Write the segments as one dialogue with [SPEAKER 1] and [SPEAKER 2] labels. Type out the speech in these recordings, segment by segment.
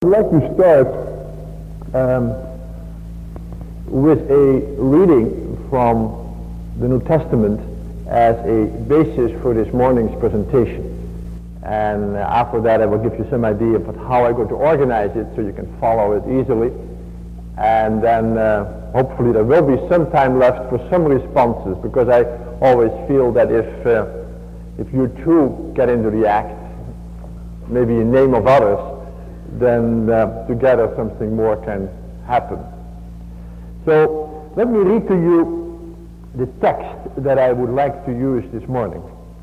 [SPEAKER 1] I'd like to start with a reading from the New Testament as a basis for this morning's presentation. And after that I will give you some idea of how I'm going to organize it so you can follow it easily. And then hopefully there will be some time left for some responses, because I always feel that if you too get into the act, maybe in name of others, then together something more can happen. So let me read to you the text that I would like to use this morning.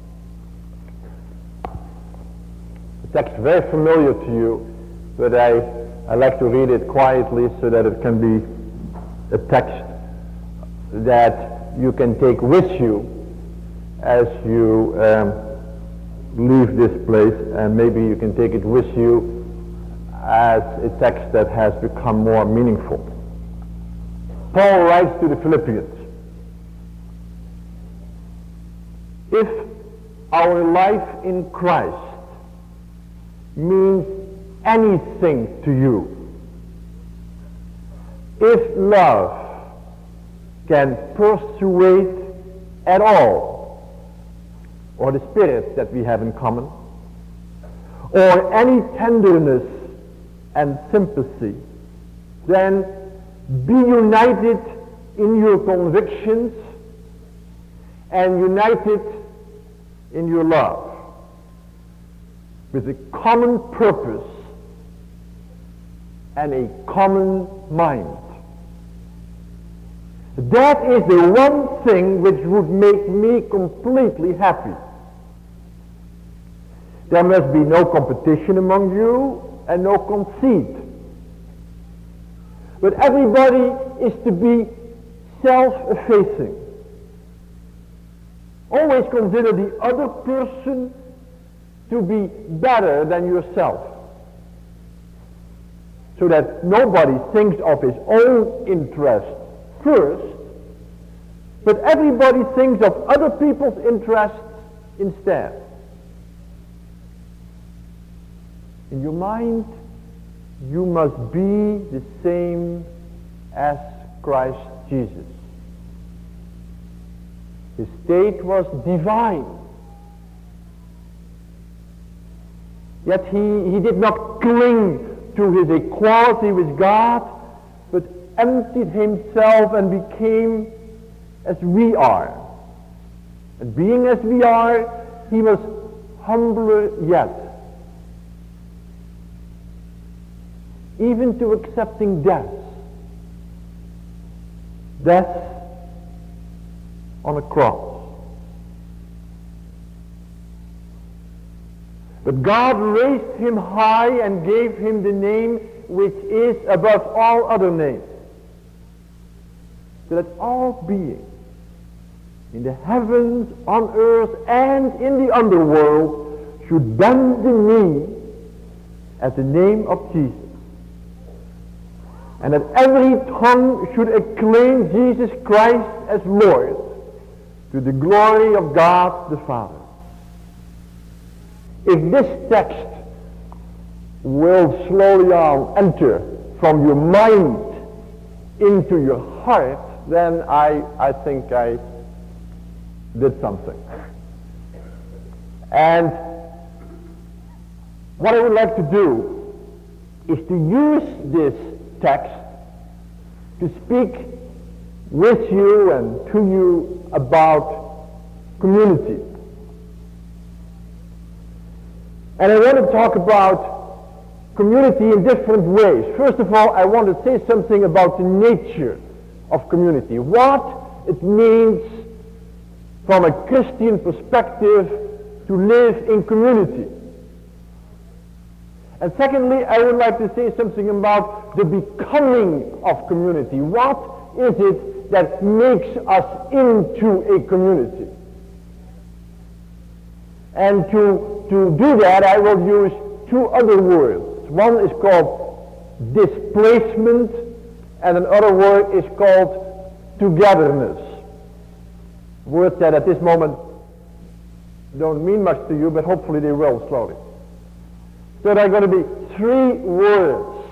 [SPEAKER 1] The text is very familiar to you, but I like to read it quietly so that it can be a text that you can take with you as you leave this place, and maybe you can take it with you as a text that has become more meaningful. Paul writes to the Philippians, "If our life in Christ means anything to you, if love can persuade at all, or the spirit that we have in common, or any tenderness and sympathy, then be united in your convictions and united in your love, with a common purpose and a common mind." That is the one thing which would make me completely happy. There must be no competition among you and no conceit. But everybody is to be self-effacing. Always consider the other person to be better than yourself, so that nobody thinks of his own interest first, but everybody thinks of other people's interests instead. In your mind, you must be the same as Christ Jesus. His state was divine, yet he did not cling to his equality with God, but emptied himself and became as we are. And being as we are, he was humbler yet, even to accepting death on a cross. But God raised him high and gave him the name which is above all other names, so that all beings in the heavens, on earth, and in the underworld should bend the knee at the name of Jesus, and that every tongue should acclaim Jesus Christ as Lord, to the glory of God the Father. If this text will slowly on enter from your mind into your heart, then I think I did something. And what I would like to do is to use this text to speak with you and to you about community. And I want to talk about community in different ways. First of all, I want to say something about the nature of community, what it means from a Christian perspective to live in community. And secondly, I would like to say something about the becoming of community. What is it that makes us into a community? And to do that, I will use two other words. One is called displacement, and another word is called togetherness. Words that at this moment don't mean much to you, but hopefully they will slowly. So there are going to be three words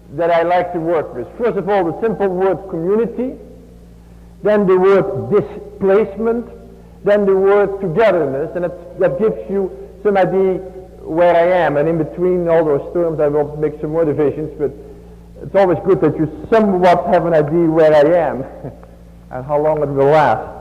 [SPEAKER 1] that I like to work with. First of all, the simple word community, then the word displacement, then the word togetherness, and that gives you some idea where I am. And in between all those terms I will make some more divisions, but it's always good that you somewhat have an idea where I am and how long it will last.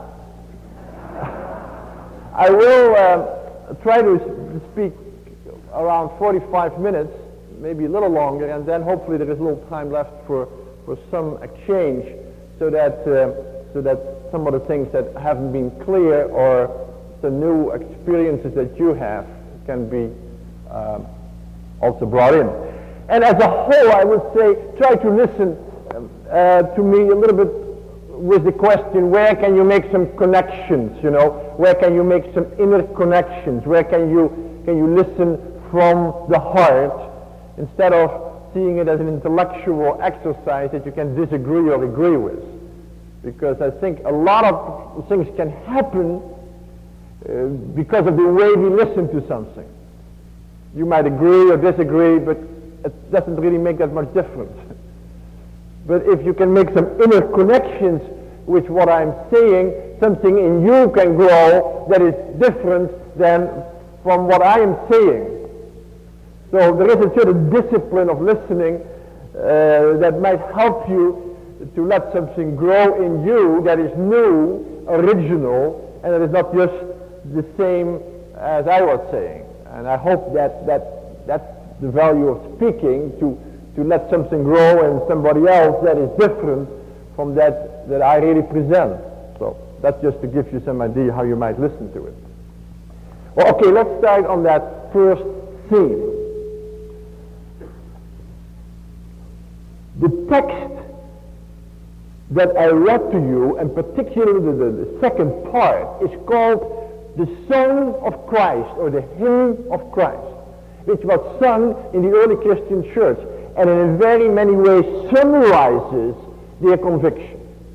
[SPEAKER 1] I will try to speak around 45 minutes, maybe a little longer, and then hopefully there is a little time left for some exchange, so that some of the things that haven't been clear or the new experiences that you have can be also brought in. And as a whole, I would say, try to listen to me a little bit with the question, where can you make some connections, where can you make some inner connections, where can you listen from the heart, instead of seeing it as an intellectual exercise that you can disagree or agree with. Because I think a lot of things can happen because of the way we listen to something. You might agree or disagree, but it doesn't really make that much difference. But if you can make some inner connections with what I'm saying, something in you can grow that is different than from what I am saying. So there is a certain discipline of listening that might help you to let something grow in you that is new, original, and that is not just the same as I was saying. And I hope that's the value of speaking, to let something grow in somebody else that is different from that I really present. So that's just to give you some idea how you might listen to it. Well, okay, let's start on that first theme. The text that I read to you, and particularly the second part, is called the Song of Christ, or the Hymn of Christ, which was sung in the early Christian church, and in very many ways summarizes their conviction.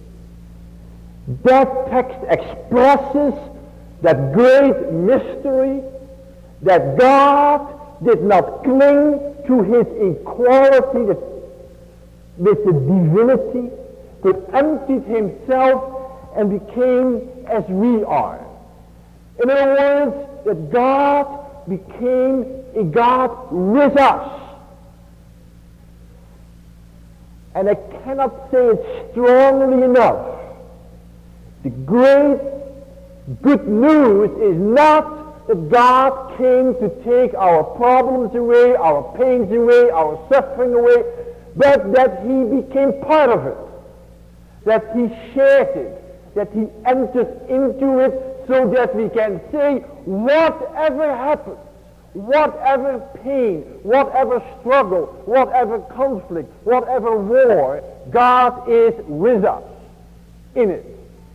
[SPEAKER 1] That text expresses that great mystery that God did not cling to his equality with the divinity, but emptied himself and became as we are. In other words, that God became a God with us. And I cannot say it strongly enough. The great good news is not that God came to take our problems away, our pains away, our suffering away, but that he became part of it, that he shared it, that he entered into it, so that we can say, whatever happens, whatever pain, whatever struggle, whatever conflict, whatever war, God is with us in it.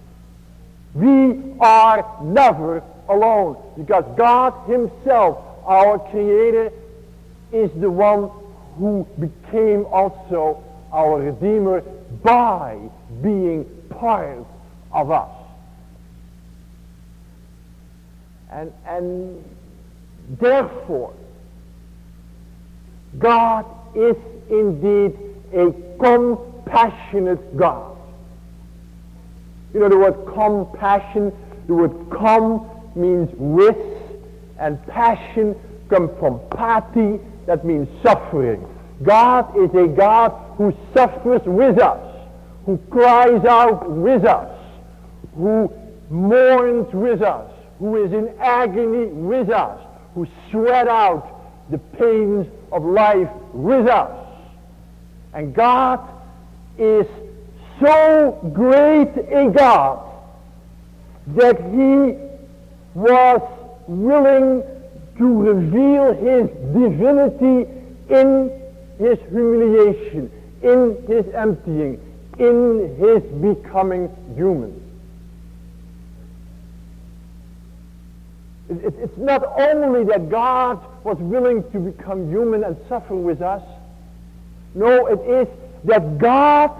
[SPEAKER 1] We are never alone, because God himself, our Creator, is the one who became also our Redeemer by being part of us. And therefore, God is indeed a compassionate God. You know the word compassion, the word com means with, and passion comes from pati, that means suffering. God is a God who suffers with us, who cries out with us, who mourns with us, who is in agony with us, who sweat out the pains of life with us. And God is so great a God that he was willing to reveal his divinity in his humiliation, in his emptying, in his becoming human. It's not only that God was willing to become human and suffer with us. No, it is that God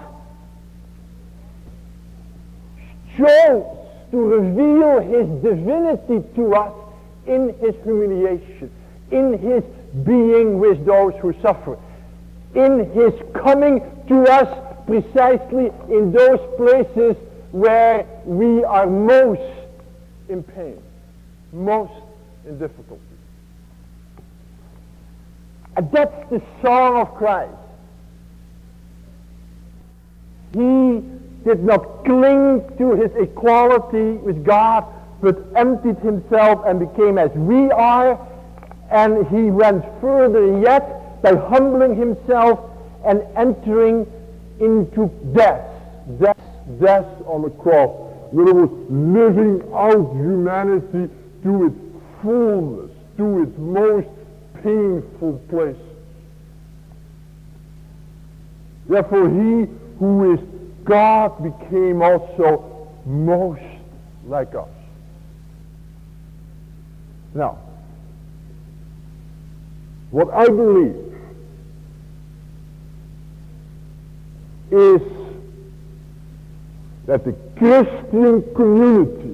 [SPEAKER 1] chose to reveal his divinity to us in his humiliation, in his being with those who suffer. in his coming to us precisely in those places where we are most in pain, most in difficulty. And that's the song of Christ. He did not cling to his equality with God, but emptied himself and became as we are, and he went further yet by humbling himself and entering into death on the cross. In other words, living out humanity to its fullness, to its most painful place. Therefore, he who is God became also most like us. Now, what I believe is that the Christian community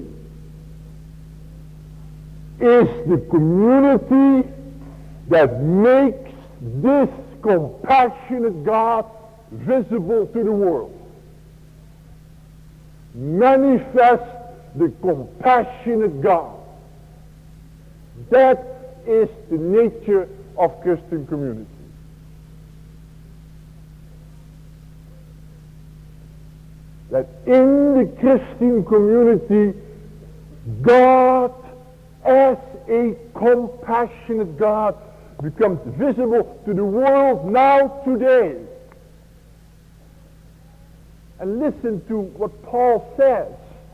[SPEAKER 1] is the community that makes this compassionate God visible to the world. Manifest the compassionate God. That is the nature of Christian community. That in the Christian community, God as a compassionate God becomes visible to the world now today. And listen to what Paul says.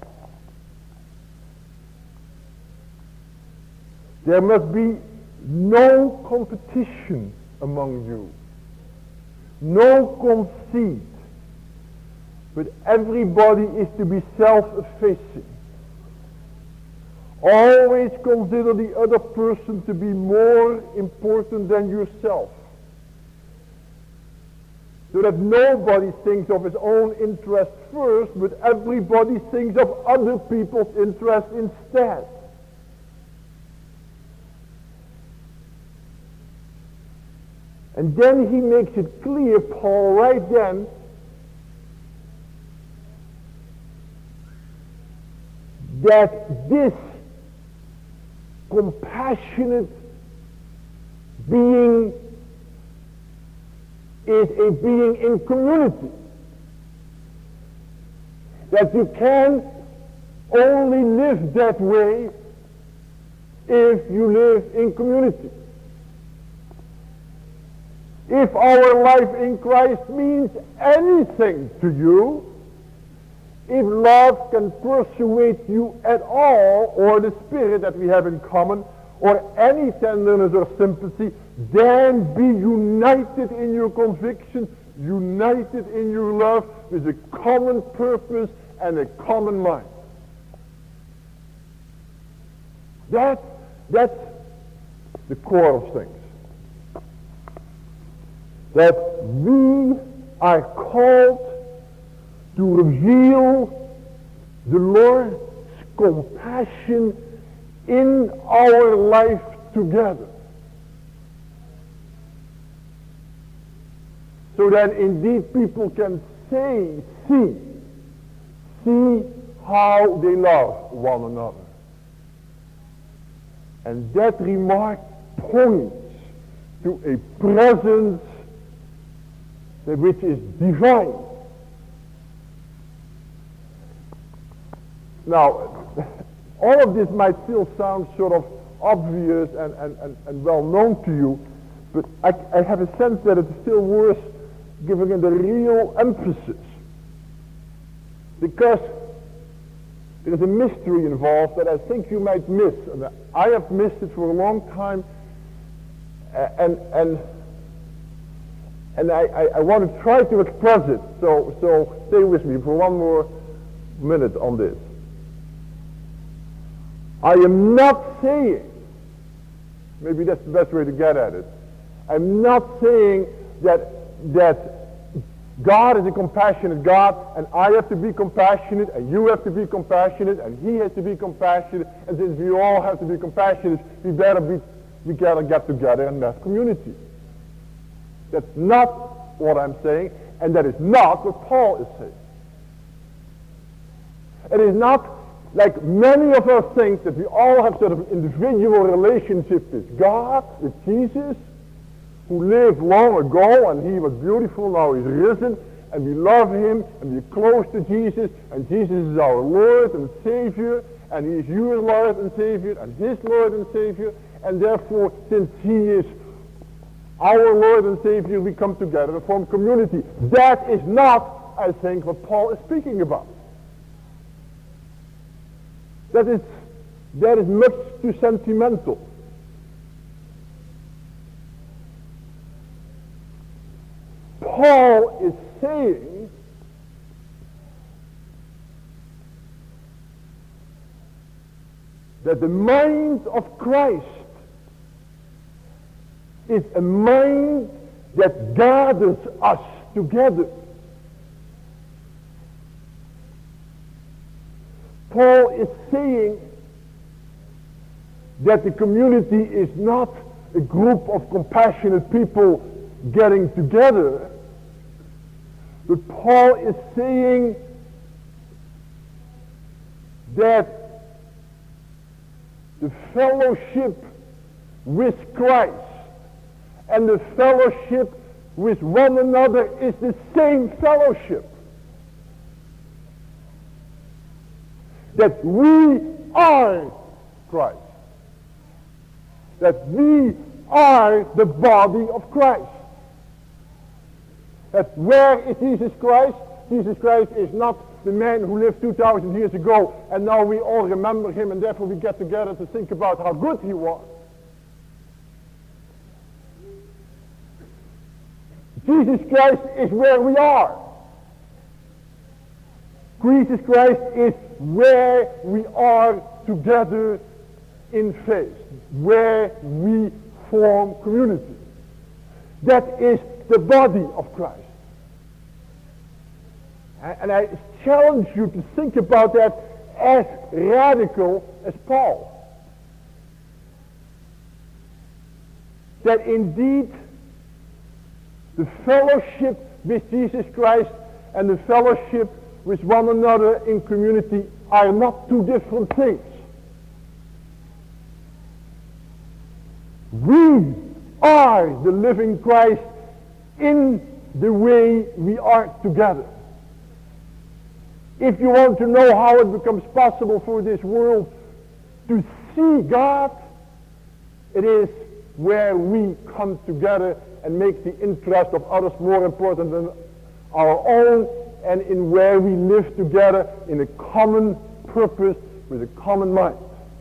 [SPEAKER 1] There must be no competition among you, no conceit, but everybody is to be self-effacing. Always consider the other person to be more important than yourself, so that nobody thinks of his own interest first, but everybody thinks of other people's interest instead. And then he makes it clear, Paul, right then, that this compassionate being is a being in community. That you can only live that way if you live in community. If our life in Christ means anything to you, if love can persuade you at all, or the spirit that we have in common, or any tenderness or sympathy, then be united in your conviction, united in your love, with a common purpose and a common mind. That's the core of things. That we are called to reveal the Lord's compassion in our life together. So that indeed people can see how they love one another. And that remark points to a presence which is divine. Now, all of this might still sound sort of obvious and well known to you, but I have a sense that it's still worth giving it a real emphasis. Because there is a mystery involved that I think you might miss. And I have missed it for a long time, and I want to try to express it. So stay with me for one more minute on this. I am not saying, maybe that's the best way to get at it, I'm not saying that God is a compassionate God, and I have to be compassionate, and you have to be compassionate, and he has to be compassionate, and since we all have to be compassionate, we gotta get together and have community. That's not
[SPEAKER 2] what I'm saying, and that is not what Paul is saying. It is not like many of us think that we all have sort of an individual relationship with God, with Jesus, who lived long ago and he was beautiful, now he's risen, and we love him, and we're close to Jesus, and Jesus is our Lord and Savior, and he is your Lord and Savior, and his Lord and Savior, and therefore, since he is our Lord and Savior, we come together and form community. That is not, I think, what Paul is speaking about. That is much too sentimental. Paul is saying that the mind of Christ is a mind that gathers us together. Paul is saying that the community is not a group of compassionate people getting together, but Paul is saying that the fellowship with Christ and the fellowship with one another is the same fellowship. That we are Christ. That we are the body of Christ. That where is Jesus Christ? Jesus Christ is not the man who lived 2,000 years ago and now we all remember him and therefore we get together to think about how good he was. Jesus Christ is where we are. Jesus Christ is where we are together in faith, where we form community. That is the body of Christ. And I challenge you to think about that as radical as Paul. That indeed the fellowship with Jesus Christ and the fellowship with one another in community are not two different things. We are the living Christ in the way we are together. If you want to know how it becomes possible for this world to see God, it is where we come together and make the interest of others more important than our own, and in where we live together in a common purpose with a common mind.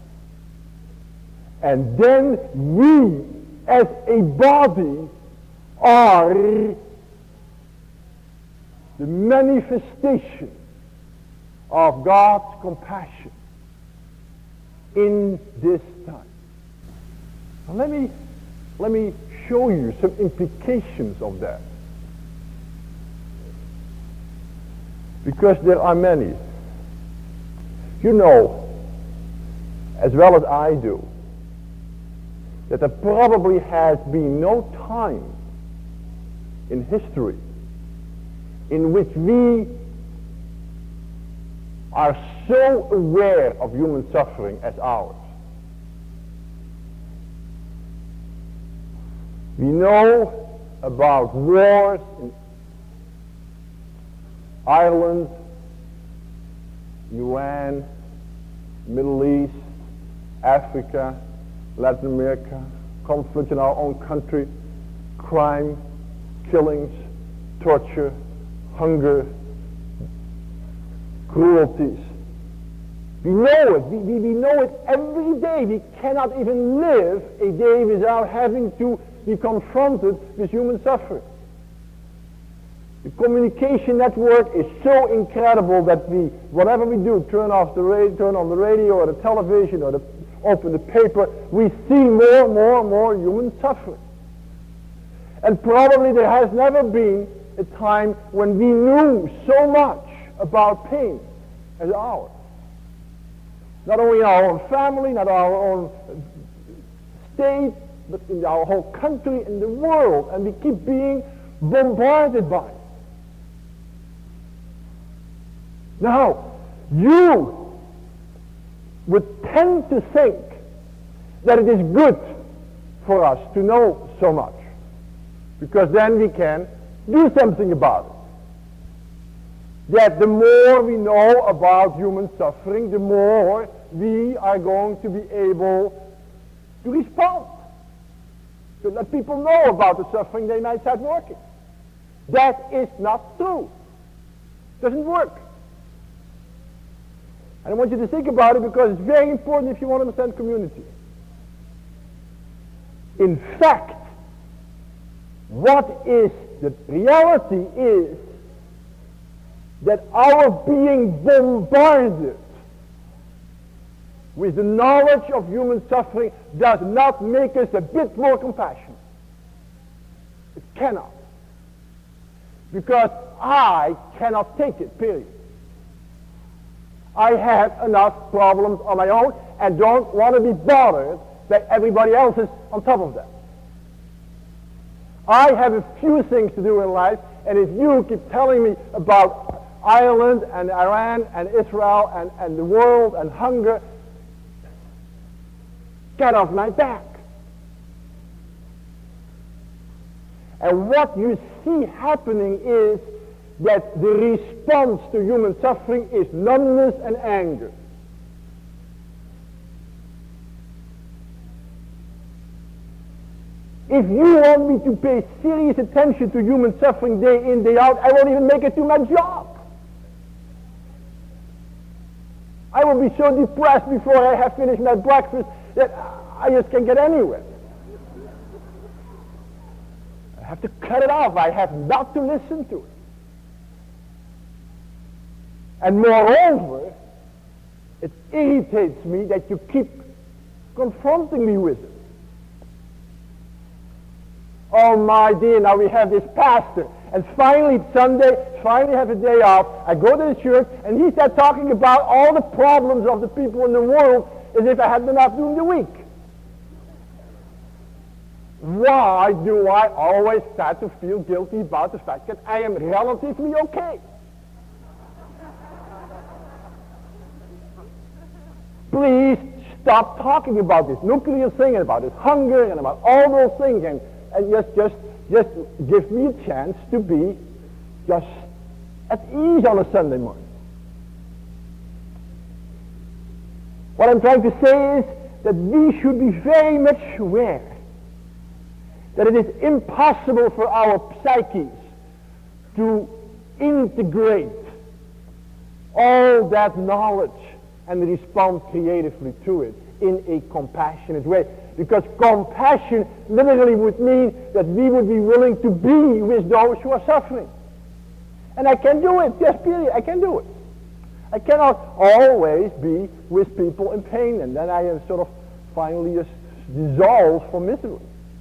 [SPEAKER 2] And then we, as a body, are the manifestation of God's compassion in this time. Now let me show you some implications of that. Because there are many. You know, as well as I do, that there probably has been no time in history in which we are so aware of human suffering as ours. We know about wars in Ireland, Iran, Middle East, Africa, Latin America, conflict in our own country, crime, killings, torture, hunger, cruelties. We know it. We know it every day. We cannot even live a day without having to be confronted with human suffering. The communication network is so incredible that whatever we do, turn on the radio or the television or open the paper, we see more human suffering. And probably there has never been a time when we knew so much about pain as ours. Not only in our own family, not our own state, but in our whole country, in the world. And we keep being bombarded by it. Now, you would tend to think that it is good for us to know so much, because then we can do something about it. That the more we know about human suffering, the more we are going to be able to respond, to let people know about the suffering they might start working. That is not true. It doesn't work. And I want you to think about it because it's very important if you want to understand community. In fact, what is the reality is that our being bombarded with the knowledge of human suffering does not make us a bit more compassionate. It cannot. Because I cannot take it, period. I have enough problems on my own and don't want to be bothered by everybody else's on top of that. I have a few things to do in life, and if you keep telling me about Ireland and Iran and Israel and the world and hunger, get off my back. And what you see happening is that the response to human suffering is numbness and anger. If you want me to pay serious attention to human suffering day in, day out, I won't even make it to my job. I will be so depressed before I have finished my breakfast that I just can't get anywhere. I have to cut it off. I have not to listen to it. And moreover, it irritates me that you keep confronting me with it. Oh my dear, now we have this pastor, and finally it's Sunday, finally have a day off. I go to the church, and he starts talking about all the problems of the people in the world as if I had been off during the week. Why do I always start to feel guilty about the fact that I am relatively okay? Please stop talking about this nuclear thing and about this hunger and about all those things and just give me a chance to be just at ease on a Sunday morning. What I'm trying to say is that we should be very much aware that it is impossible for our psyches to integrate all that knowledge and respond creatively to it in a compassionate way. Because compassion literally would mean that we would be willing to be with those who are suffering. And I can do it, yes, period, I can do it. I cannot always be with people in pain, and then I am sort of finally just dissolved from misery.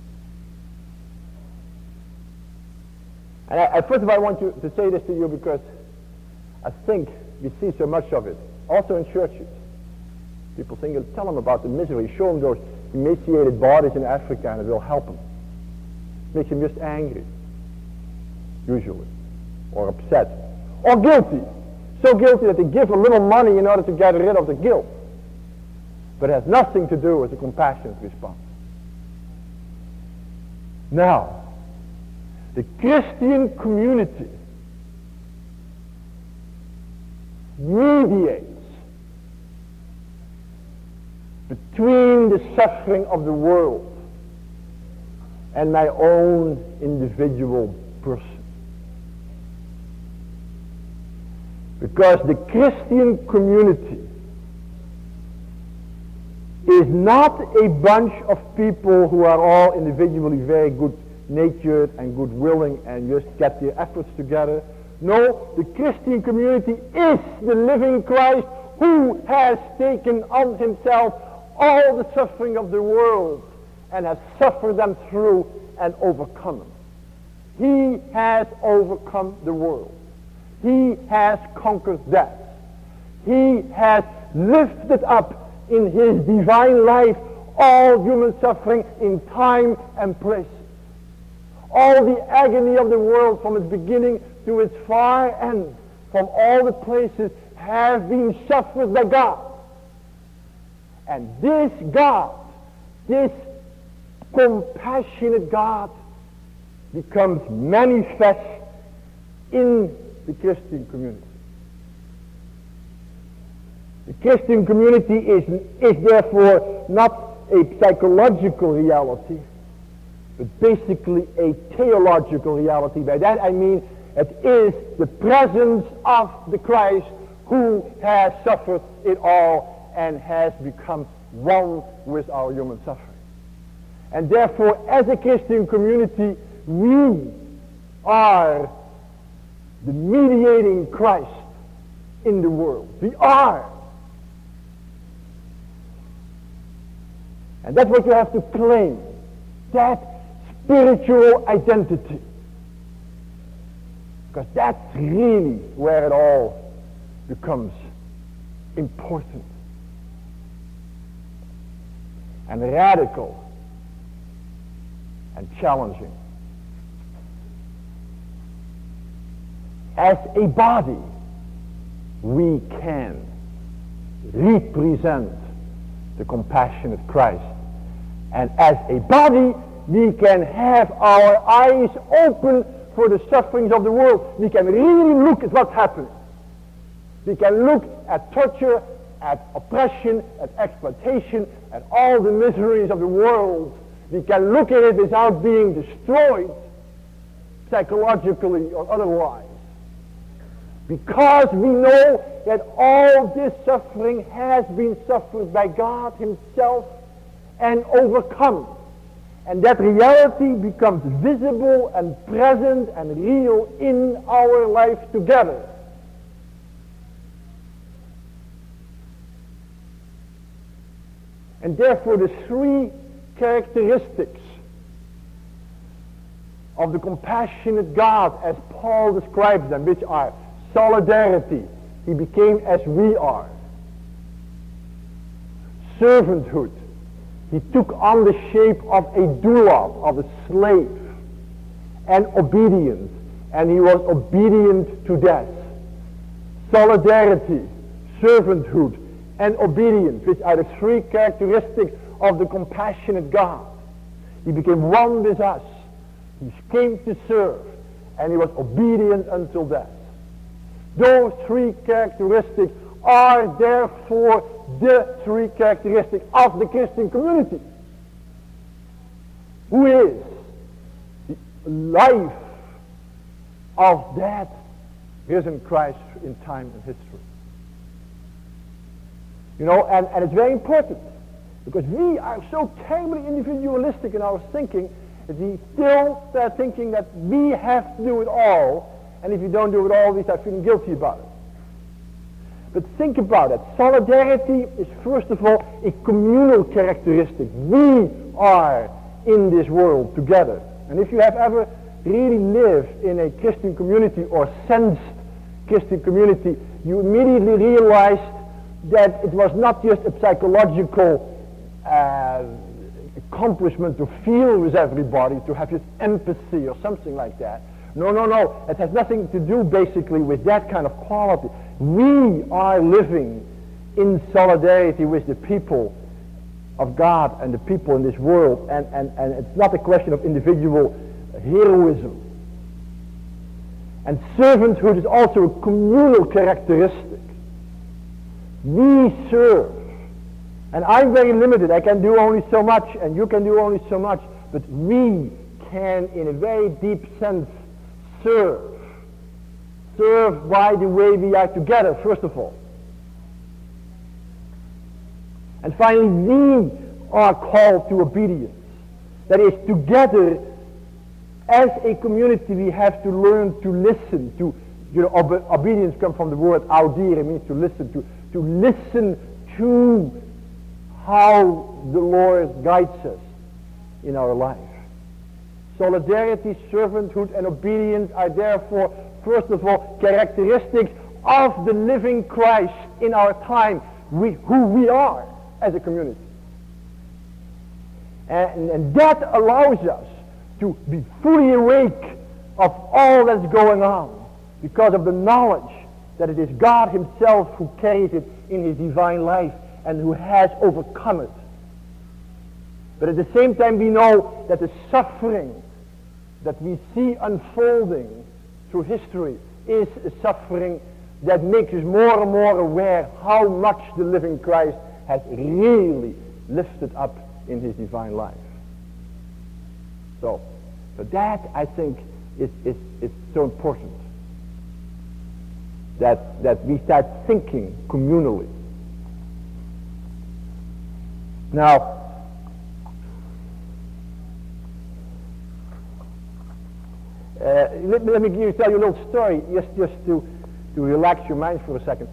[SPEAKER 2] And first of all, I want to say this to you because I think we see so much of it, also in churches. People think, tell them about the misery, show them those emaciated bodies in Africa and it will help them. Makes them just angry, usually, or upset, or guilty. So guilty that they give a little money in order to get rid of the guilt. But it has nothing to do with a compassionate response. Now, the Christian community mediates between the suffering of the world and my own individual person. Because the Christian community is not a bunch of people who are all individually very good-natured and good-willing and just get their efforts together. No, the Christian community is the living Christ who has taken on himself all the suffering of the world and has suffered them through and overcome them. He has overcome the world. He has conquered death. He has lifted up in his divine life all human suffering in time and place. All the agony of the world from its beginning to its far end, from all the places, have been suffered by God. And this God, this compassionate God, becomes manifest in the Christian community. The Christian community is therefore not a psychological reality, but basically a theological reality. By that I mean it is the presence of the Christ who has suffered it all and has become one with our human suffering. And therefore, as a Christian community, we are the mediating Christ in the world. We are. And that's what you have to claim. That spiritual identity. Because that's really where it all becomes important and radical and challenging. As a body, we can represent the compassionate Christ. And as a body, we can have our eyes open for the sufferings of the world. We can really look at what's happening. We can look at torture, at oppression, at exploitation, at all the miseries of the world. We can look at it without being destroyed, psychologically or otherwise. Because we know that all this suffering has been suffered by God Himself and overcome. And that reality becomes visible and present and real in our life together. And therefore the three characteristics of the compassionate God, as Paul describes them, which are solidarity, He became as we are. Servanthood, He took on the shape of a doulos, of a slave. And obedience, and He was obedient to death. Solidarity, servanthood, and obedience, which are the three characteristics of the compassionate God. He became one with us. He came to serve, and He was obedient until death. Those three characteristics are therefore the three characteristics of the Christian community, who is the life of that risen Christ in time and history. You know, and it's very important, because we are so terribly individualistic in our thinking that we still start thinking that we have to do it all, and if you don't do it all, we start feeling guilty about it. But think about it. Solidarity is first of all a communal characteristic. We are in this world together. And if you have ever really lived in a Christian community or sensed Christian community, you immediately realize that it was not just a psychological accomplishment to feel with everybody, to have just empathy or something like that. No. It has nothing to do basically with that kind of quality. We are living in solidarity with the people of God and the people in this world, and it's not a question of individual heroism. And servanthood is also a communal characteristic. We serve. And I'm very limited. I can do only so much, and you can do only so much. But we can, in a very deep sense, serve. Serve by the way we are together, first of all. And finally, we are called to obedience. That is, together, as a community, we have to learn to listen. Obedience comes from the word audire. It means to listen. To listen to how the Lord guides us in our life. Solidarity, servanthood, and obedience are therefore, first of all, characteristics of the living Christ in our time, who we are as a community. And that allows us to be fully awake of all that's going on because of the knowledge that it is God himself who carries it in his divine life and who has overcome it. But at the same time we know that the suffering that we see unfolding through history is a suffering that makes us more and more aware how much the living Christ has really lifted up in his divine life. So, but that I think is so important. That we start thinking communally. Now, let me tell you a little story, just to relax your mind for a second.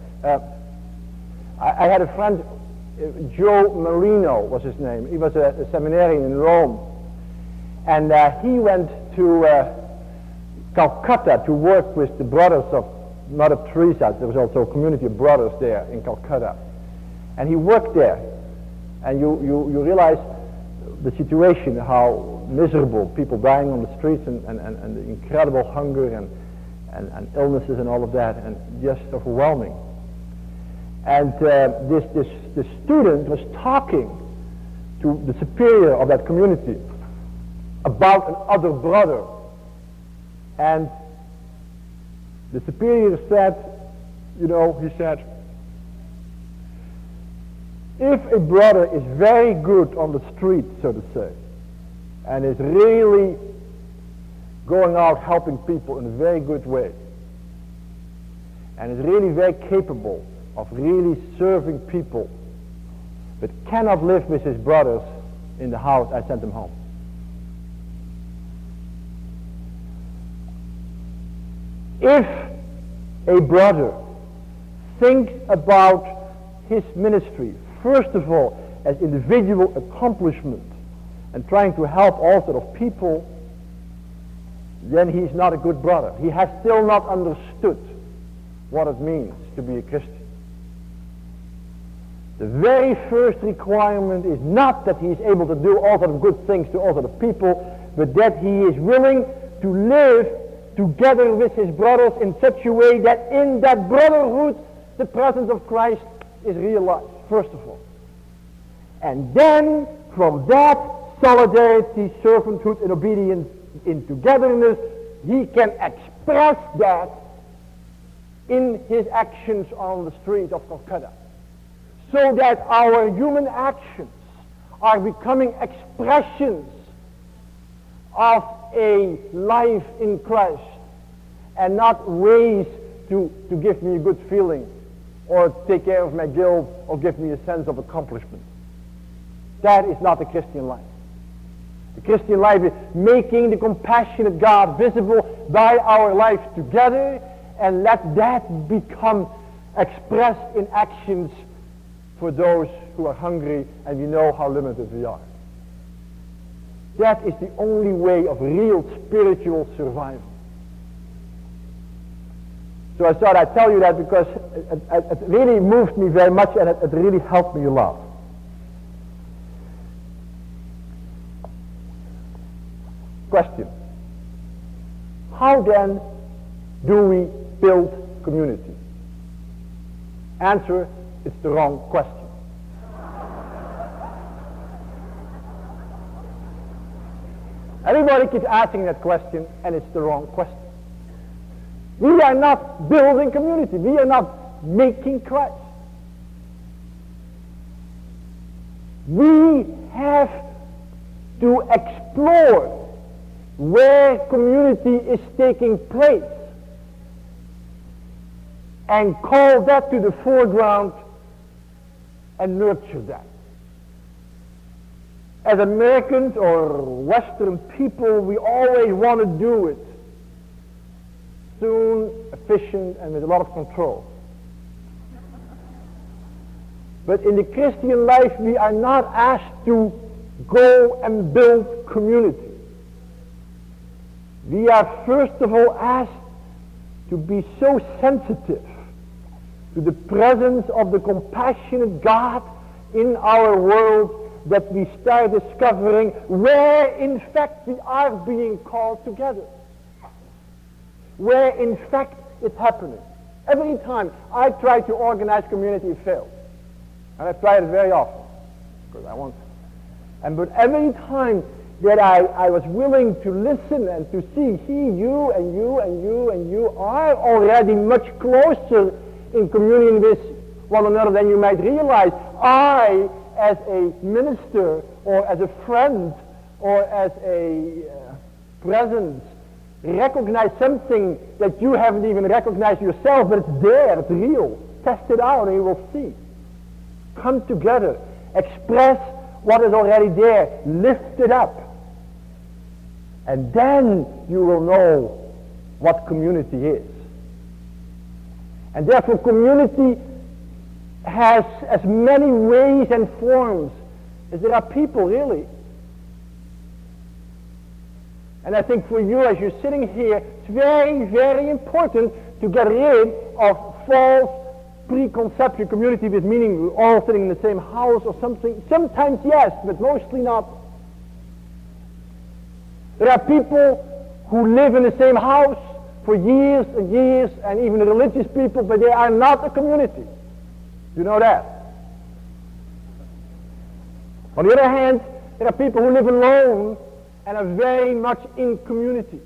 [SPEAKER 2] I had a friend, Joe Marino was his name. He was a seminarian in Rome, and he went to Calcutta to work with the brothers of Mother Teresa. There was also a community of brothers there in Calcutta, and he worked there. And you realize the situation, how miserable, people dying on the streets, and the incredible hunger and illnesses and all of that, and just overwhelming. And this student was talking to the superior of that community about another brother, and the superior said, he said, if a brother is very good on the street, so to say, and is really going out helping people in a very good way, and is really very capable of really serving people, but cannot live with his brothers in the house, I sent him home. If a brother thinks about his ministry, first of all, as individual accomplishment and trying to help all sort of people, then he's not a good brother. He has still not understood what it means to be a Christian. The very first requirement is not that he is able to do all sort of good things to all sort of people, but that he is willing to live together with his brothers in such a way that in that brotherhood the presence of Christ is realized, first of all. And then from that solidarity, servanthood, and obedience in togetherness, he can express that in his actions on the streets of Calcutta. So that our human actions are becoming expressions of a life in Christ, and not ways to give me a good feeling or take care of my guilt or give me a sense of accomplishment. That is not the Christian life. The Christian life is making the compassionate God visible by our life together, and let that become expressed in actions for those who are hungry, and we know how limited we are. That is the only way of real spiritual survival. So I thought I'd tell you that because it really moved me very much, and it really helped me a lot. Question. How then do we build community? Answer, it's the wrong question. Everybody keeps asking that question, and it's the wrong question. We are not building community. We are not making Christ. We have to explore where community is taking place and call that to the foreground and nurture that. As Americans or Western people, we always want to do it soon, efficient, and with a lot of control. But in the Christian life, we are not asked to go and build community. We are first of all asked to be so sensitive to the presence of the compassionate God in our world that we start discovering where in fact we are being called together. Where in fact it's happening. Every time I try to organize community, it fails. And I've tried it very often, because I want to. But every time that I was willing to listen and to see you and you and you and you are already much closer in communion with one another than you might realize. I, as a minister or as a friend or as a presence, recognize something that you haven't even recognized yourself, but it's there, it's real. Test it out and you will see. Come together, express what is already there, lift it up. And then you will know what community is. And therefore community has as many ways and forms as there are people, really. And I think for you, as you're sitting here, it's very, very important to get rid of false preconception. Community with meaning we're all sitting in the same house or something. Sometimes yes, but mostly not. There are people who live in the same house for years and years, and even religious people, but they are not a community. You know that. On the other hand, there are people who live alone and are very much in community.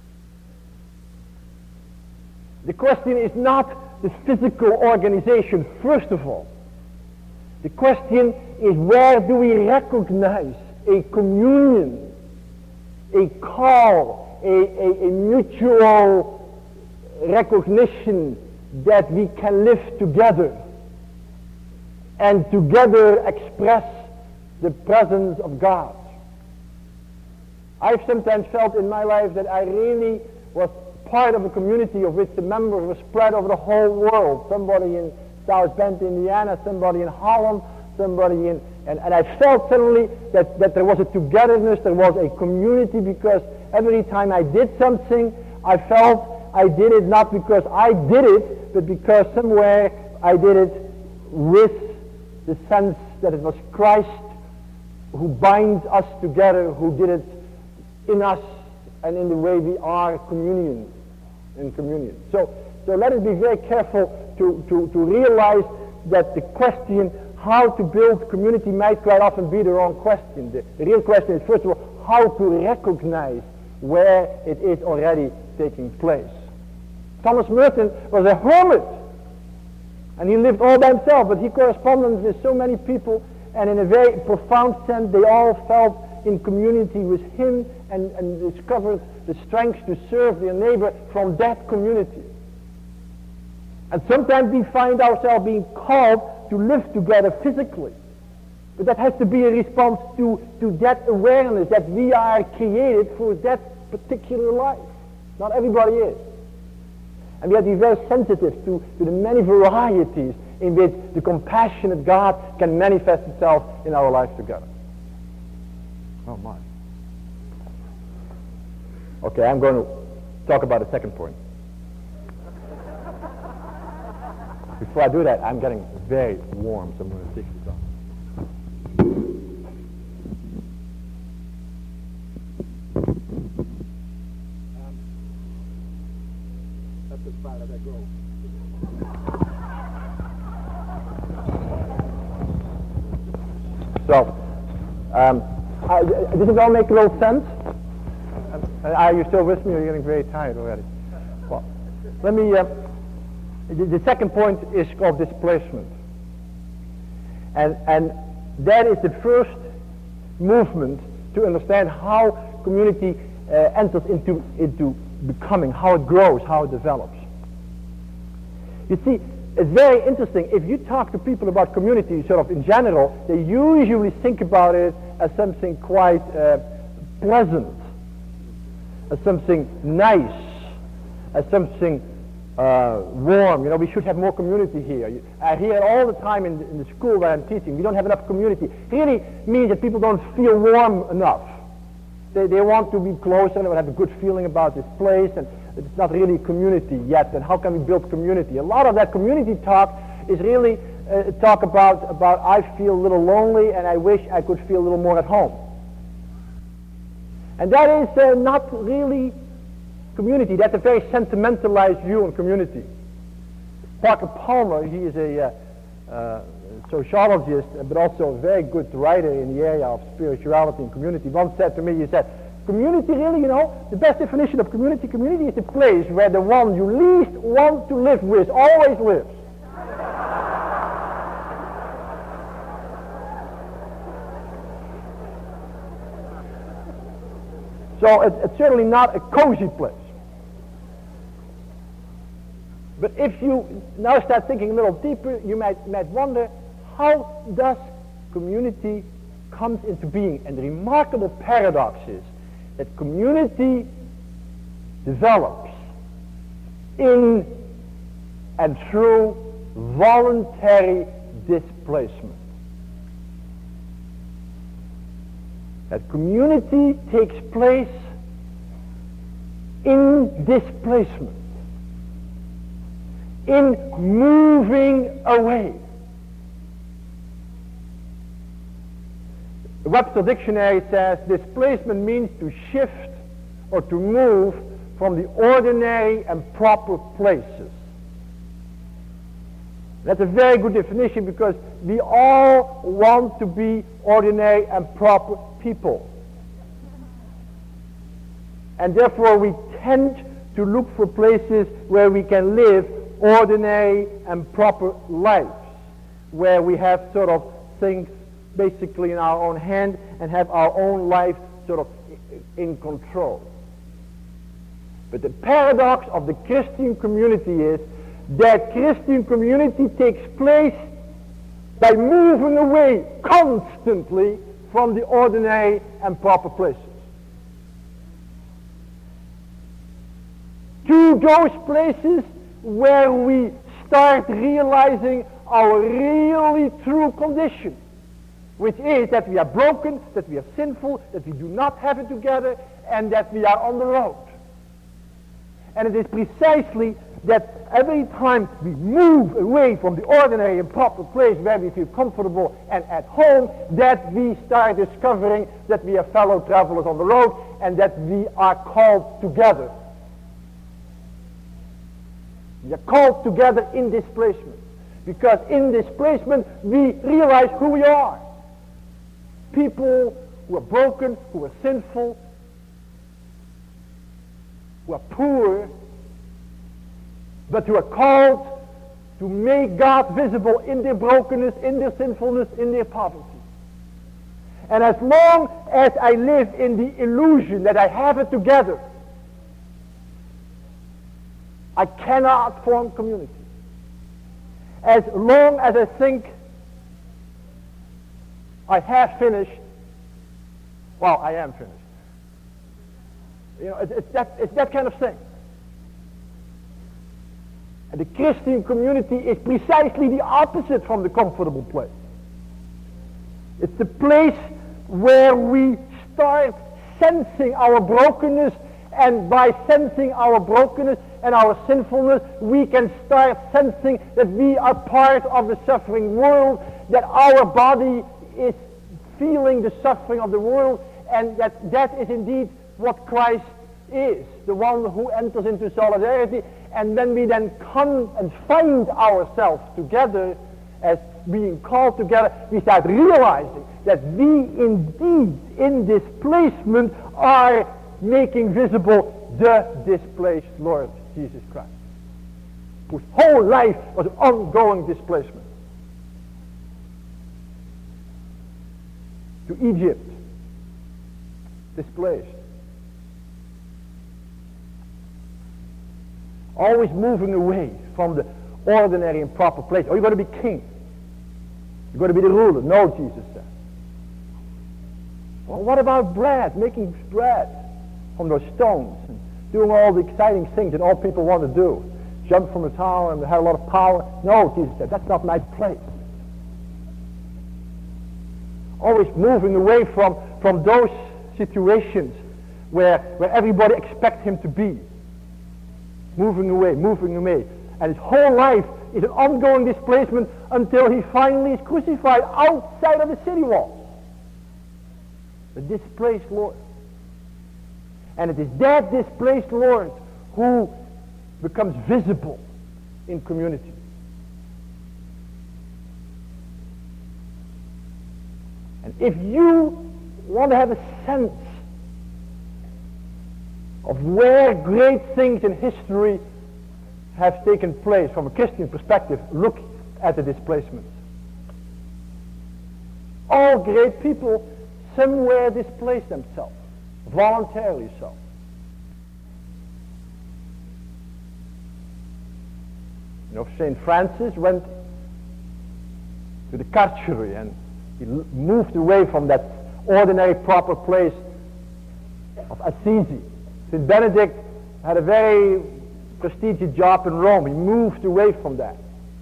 [SPEAKER 2] The question is not the physical organization, first of all. The question is, where do we recognize a communion, a call, a mutual recognition that we can live together and together express the presence of God. I've sometimes felt in my life that I really was part of a community of which the members were spread over the whole world. Somebody in South Bend, Indiana, somebody in Holland, somebody in... And I felt suddenly that there was a togetherness, there was a community, because every time I did something, I felt I did it not because I did it, but because somewhere I did it with the sense that it was Christ who binds us together, who did it in us and in the way we are in communion. So let us be very careful to realize that the question how to build community might quite often be the wrong question. The real question is, first of all, how to recognize where it is already taking place. Thomas Merton was a hermit, and he lived all by himself, but he corresponded with so many people, and in a very profound sense, they all felt in community with him and discovered the strength to serve their neighbor from that community. And sometimes we find ourselves being called to live together physically. But that has to be a response to that awareness that we are created for that particular life. Not everybody is. And we have to be very sensitive to the many varieties in which the compassionate God can manifest itself in our lives together. Oh my. Okay, I'm going to talk about the second point. Before I do that, I'm getting very warm, so I'm going to take this off. That's as far as I go. So, does it all make a little sense? Are you still with me, or are you getting very tired already? Well, let me... The second point is called displacement. And that is the first movement to understand how community enters into becoming, how it grows, how it develops. You see, it's very interesting. If you talk to people about community sort of in general, they usually think about it as something quite pleasant, as something nice, as something warm. You know, we should have more community here. I hear it all the time in the school that I'm teaching. We don't have enough community. It really means that people don't feel warm enough. They want to be closer and have a good feeling about this place, and it's not really community yet. And how can we build community? A lot of that community talk is really talk about I feel a little lonely and I wish I could feel a little more at home. And that is not really community. That's a very sentimentalized view on community. Parker Palmer, he is a sociologist, but also a very good writer in the area of spirituality and community, once said to me, he said, community really, the best definition of community is the place where the one you least want to live with always lives. So it's certainly not a cozy place. But if you now start thinking a little deeper, you might wonder, how does community comes into being? And the remarkable paradox is that community develops in and through voluntary displacement. That community takes place in displacement, in moving away. The Webster Dictionary says displacement means to shift or to move from the ordinary and proper places. That's a very good definition, because we all want to be ordinary and proper people. And therefore we tend to look for places where we can live ordinary and proper lives, where we have sort of things basically in our own hand and have our own life sort of in control. But the paradox of the Christian community is that Christian community takes place by moving away constantly from the ordinary and proper places, to those places where we start realizing our really true condition, which is that we are broken, that we are sinful, that we do not have it together, and that we are on the road. And it is precisely that every time we move away from the ordinary and proper place where we feel comfortable and at home, that we start discovering that we are fellow travelers on the road and that we are called together. We are called together in displacement, because in displacement we realize who we are. People who are broken, who are sinful, who are poor, but who are called to make God visible in their brokenness, in their sinfulness, in their poverty. And as long as I live in the illusion that I have it together, I cannot form community. As long as I think I have finished, well, I am finished. It's that kind of thing. And the Christian community is precisely the opposite from the comfortable place. It's the place where we start sensing our brokenness, and by sensing our brokenness and our sinfulness, we can start sensing that we are part of the suffering world, that our body is feeling the suffering of the world, and that is indeed what Christ is, the one who enters into solidarity. And when we then come and find ourselves together as being called together, we start realizing that we indeed in displacement are making visible the displaced Lord Jesus Christ, whose whole life was ongoing displacement. To Egypt, displaced. Always moving away from the ordinary and proper place. Oh, you're going to be king. You're going to be the ruler. No, Jesus said. Well, what about bread? Making bread from those stones and doing all the exciting things that all people want to do. Jump from a tower and have a lot of power. No, Jesus said, that's not my place. Always moving away from those situations where everybody expects him to be. Moving away. And his whole life is an ongoing displacement until he finally is crucified outside of the city walls. The displaced Lord. And it is that displaced Lord who becomes visible in community. And if you want to have a sense of where great things in history have taken place from a Christian perspective, look at the displacements. All great people somewhere displaced themselves, voluntarily so. You know, St. Francis went to the Carcery and he moved away from that ordinary proper place of Assisi. St. Benedict had a very prestigious job in Rome. He moved away from that.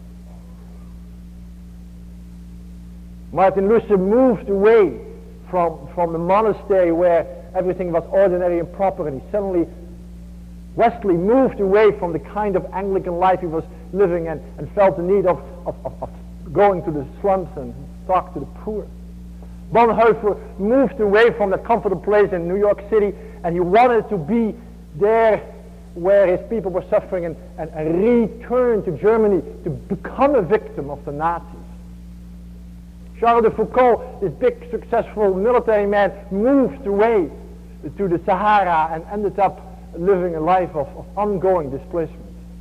[SPEAKER 2] Martin Luther moved away from the monastery where everything was ordinary and proper, and he suddenly, Wesley moved away from the kind of Anglican life he was living and felt the need of going to the slums and talk to the poor. Bonhoeffer moved away from that comfortable place in New York City, and he wanted to be there where his people were suffering and return to Germany to become a victim of the Nazis. Charles de Foucault, this big successful military man, moved away to the Sahara and ended up living a life of ongoing displacement.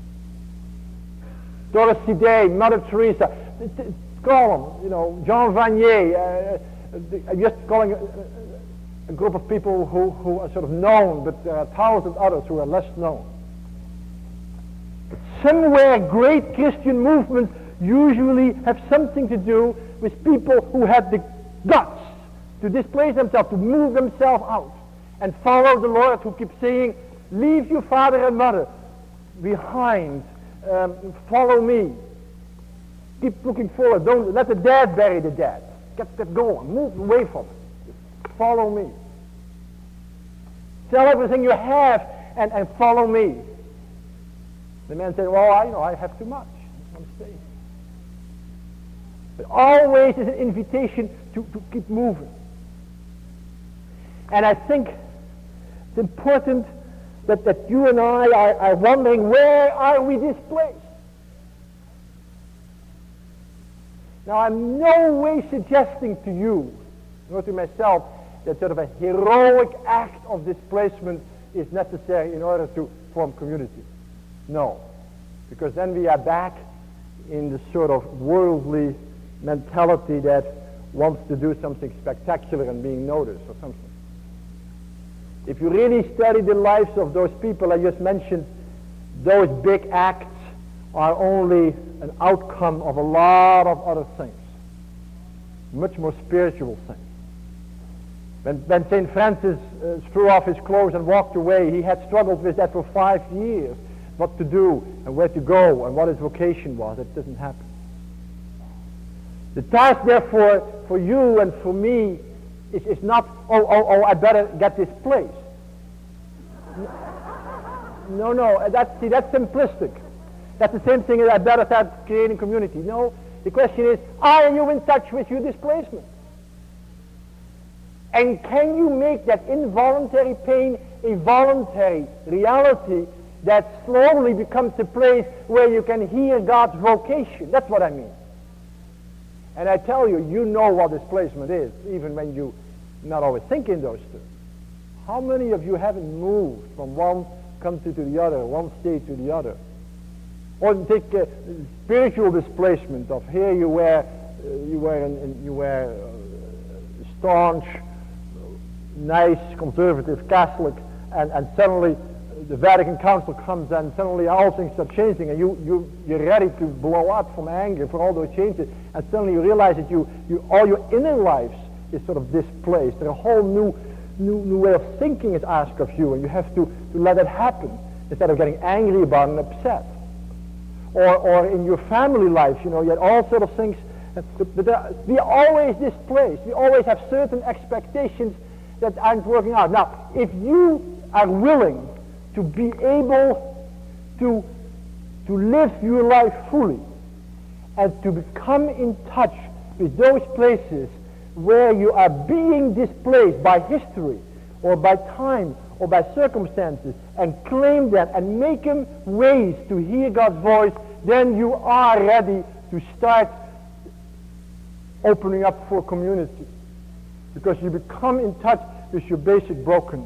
[SPEAKER 2] Doris Day, Mother Teresa, call them, you know, Jean Vanier, just calling a group of people who are sort of known, but there are thousands others who are less known. But somewhere great Christian movements usually have something to do with people who had the guts to displace themselves, to move themselves out and follow the Lord, who keeps saying, leave your father and mother behind, follow me. Keep looking forward. Don't let the dead bury the dead. Get going. Move away from it. Just follow me. Sell everything you have and follow me. The man said, well, I have too much. I'm staying. But always is an invitation to keep moving. And I think it's important that you and I are wondering, where are we displaced? Now, I'm no way suggesting to you, nor to myself, that sort of a heroic act of displacement is necessary in order to form community. No, because then we are back in the sort of worldly mentality that wants to do something spectacular and being noticed or something. If you really study the lives of those people I just mentioned, those big acts are only an outcome of a lot of other things, much more spiritual things. When St. Francis threw off his clothes and walked away, he had struggled with that for 5 years, what to do and where to go and what his vocation was. It doesn't happen. The task, therefore, for you and for me is not, I better get this place. No, that's simplistic. That's the same thing as I better start creating community. No, the question is, are you in touch with your displacement? And can you make that involuntary pain a voluntary reality that slowly becomes a place where you can hear God's vocation? That's what I mean. And I tell you, you know what displacement is, even when you not always think in those terms. How many of you haven't moved from one country to the other, one state to the other? Or take spiritual displacement of here you were staunch, nice, conservative Catholic, and suddenly the Vatican Council comes and suddenly all things are changing, and you're ready to blow up from anger for all those changes, and suddenly you realize that all your inner lives is sort of displaced. There a whole new way of thinking is asked of you, and you have to let it happen instead of getting angry about it and upset. Or in your family life, you had all sort of things. But we are always displaced. We always have certain expectations that aren't working out. Now, if you are willing to be able to live your life fully and to become in touch with those places where you are being displaced by history or by time or by circumstances, and claim them and make them ways to hear God's voice, then you are ready to start opening up for community, because you become in touch with your basic brokenness.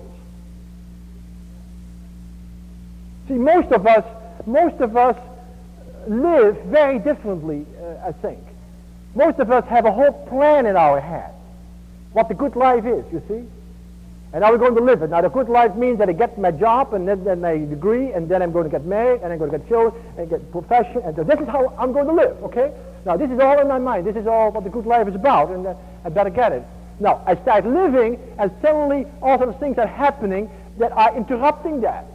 [SPEAKER 2] See, most of us live very differently, I think. Most of us have a whole plan in our head, what the good life is, you see. And how we're going to live it. Now, the good life means that I get my job, and then my degree, and then I'm going to get married, and I'm going to get children, and get profession, and so this is how I'm going to live, okay? Now, this is all in my mind. This is all what the good life is about, and I better get it. Now, I start living, and suddenly all sorts of things are happening that are interrupting that.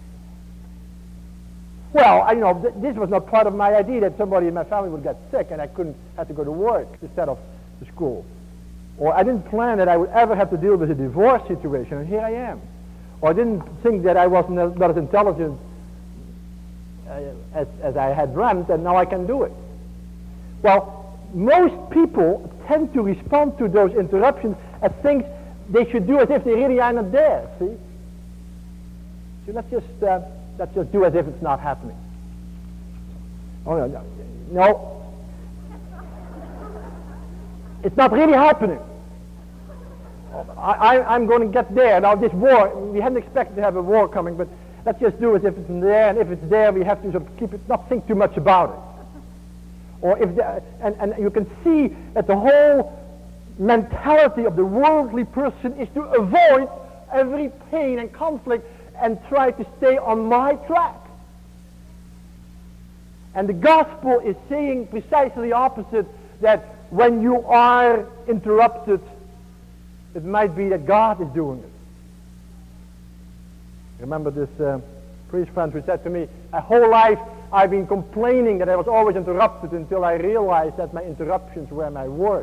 [SPEAKER 2] Well, this was not part of my idea, that somebody in my family would get sick, and I had to go to work instead of to school. Or I didn't plan that I would ever have to deal with a divorce situation, and here I am. Or I didn't think that I wasn't not as intelligent as I had dreamt, and now I can do it. Well, most people tend to respond to those interruptions as things they should do as if they really are not there, see? So let's just do as if it's not happening. Oh, no. It's not really happening. I'm going to get there. Now, this war, we hadn't expected to have a war coming, but let's just do as if it's there, and if it's there, we have to sort of keep it, not think too much about it. Or and you can see that the whole mentality of the worldly person is to avoid every pain and conflict and try to stay on my track. And the gospel is saying precisely the opposite, that when you are interrupted, it might be that God is doing it. Remember this priest friend who said to me, my whole life I've been complaining that I was always interrupted until I realized that my interruptions were my work.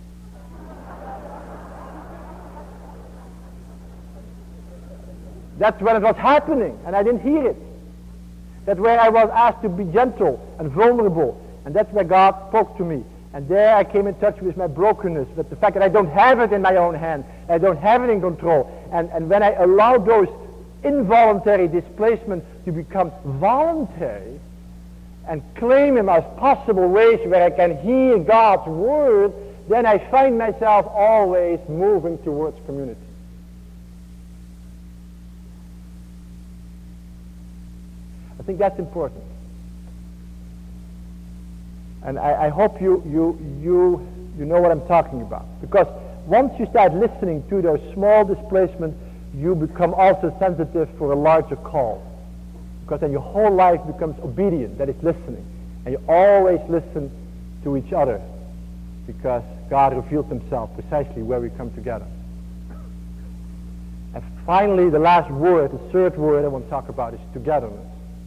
[SPEAKER 2] That's when it was happening, and I didn't hear it. That's where I was asked to be gentle and vulnerable, and that's where God spoke to me. And there I came in touch with my brokenness, with the fact that I don't have it in my own hand, I don't have it in control. And when I allow those involuntary displacements to become voluntary, and claim them as possible ways where I can hear God's word, then I find myself always moving towards community. I think that's important. And I hope you know what I'm talking about. Because once you start listening to those small displacements, you become also sensitive for a larger call. Because then your whole life becomes obedient, that is listening. And you always listen to each other, because God reveals himself precisely where we come together. And finally, the last word, the third word I want to talk about is togetherness.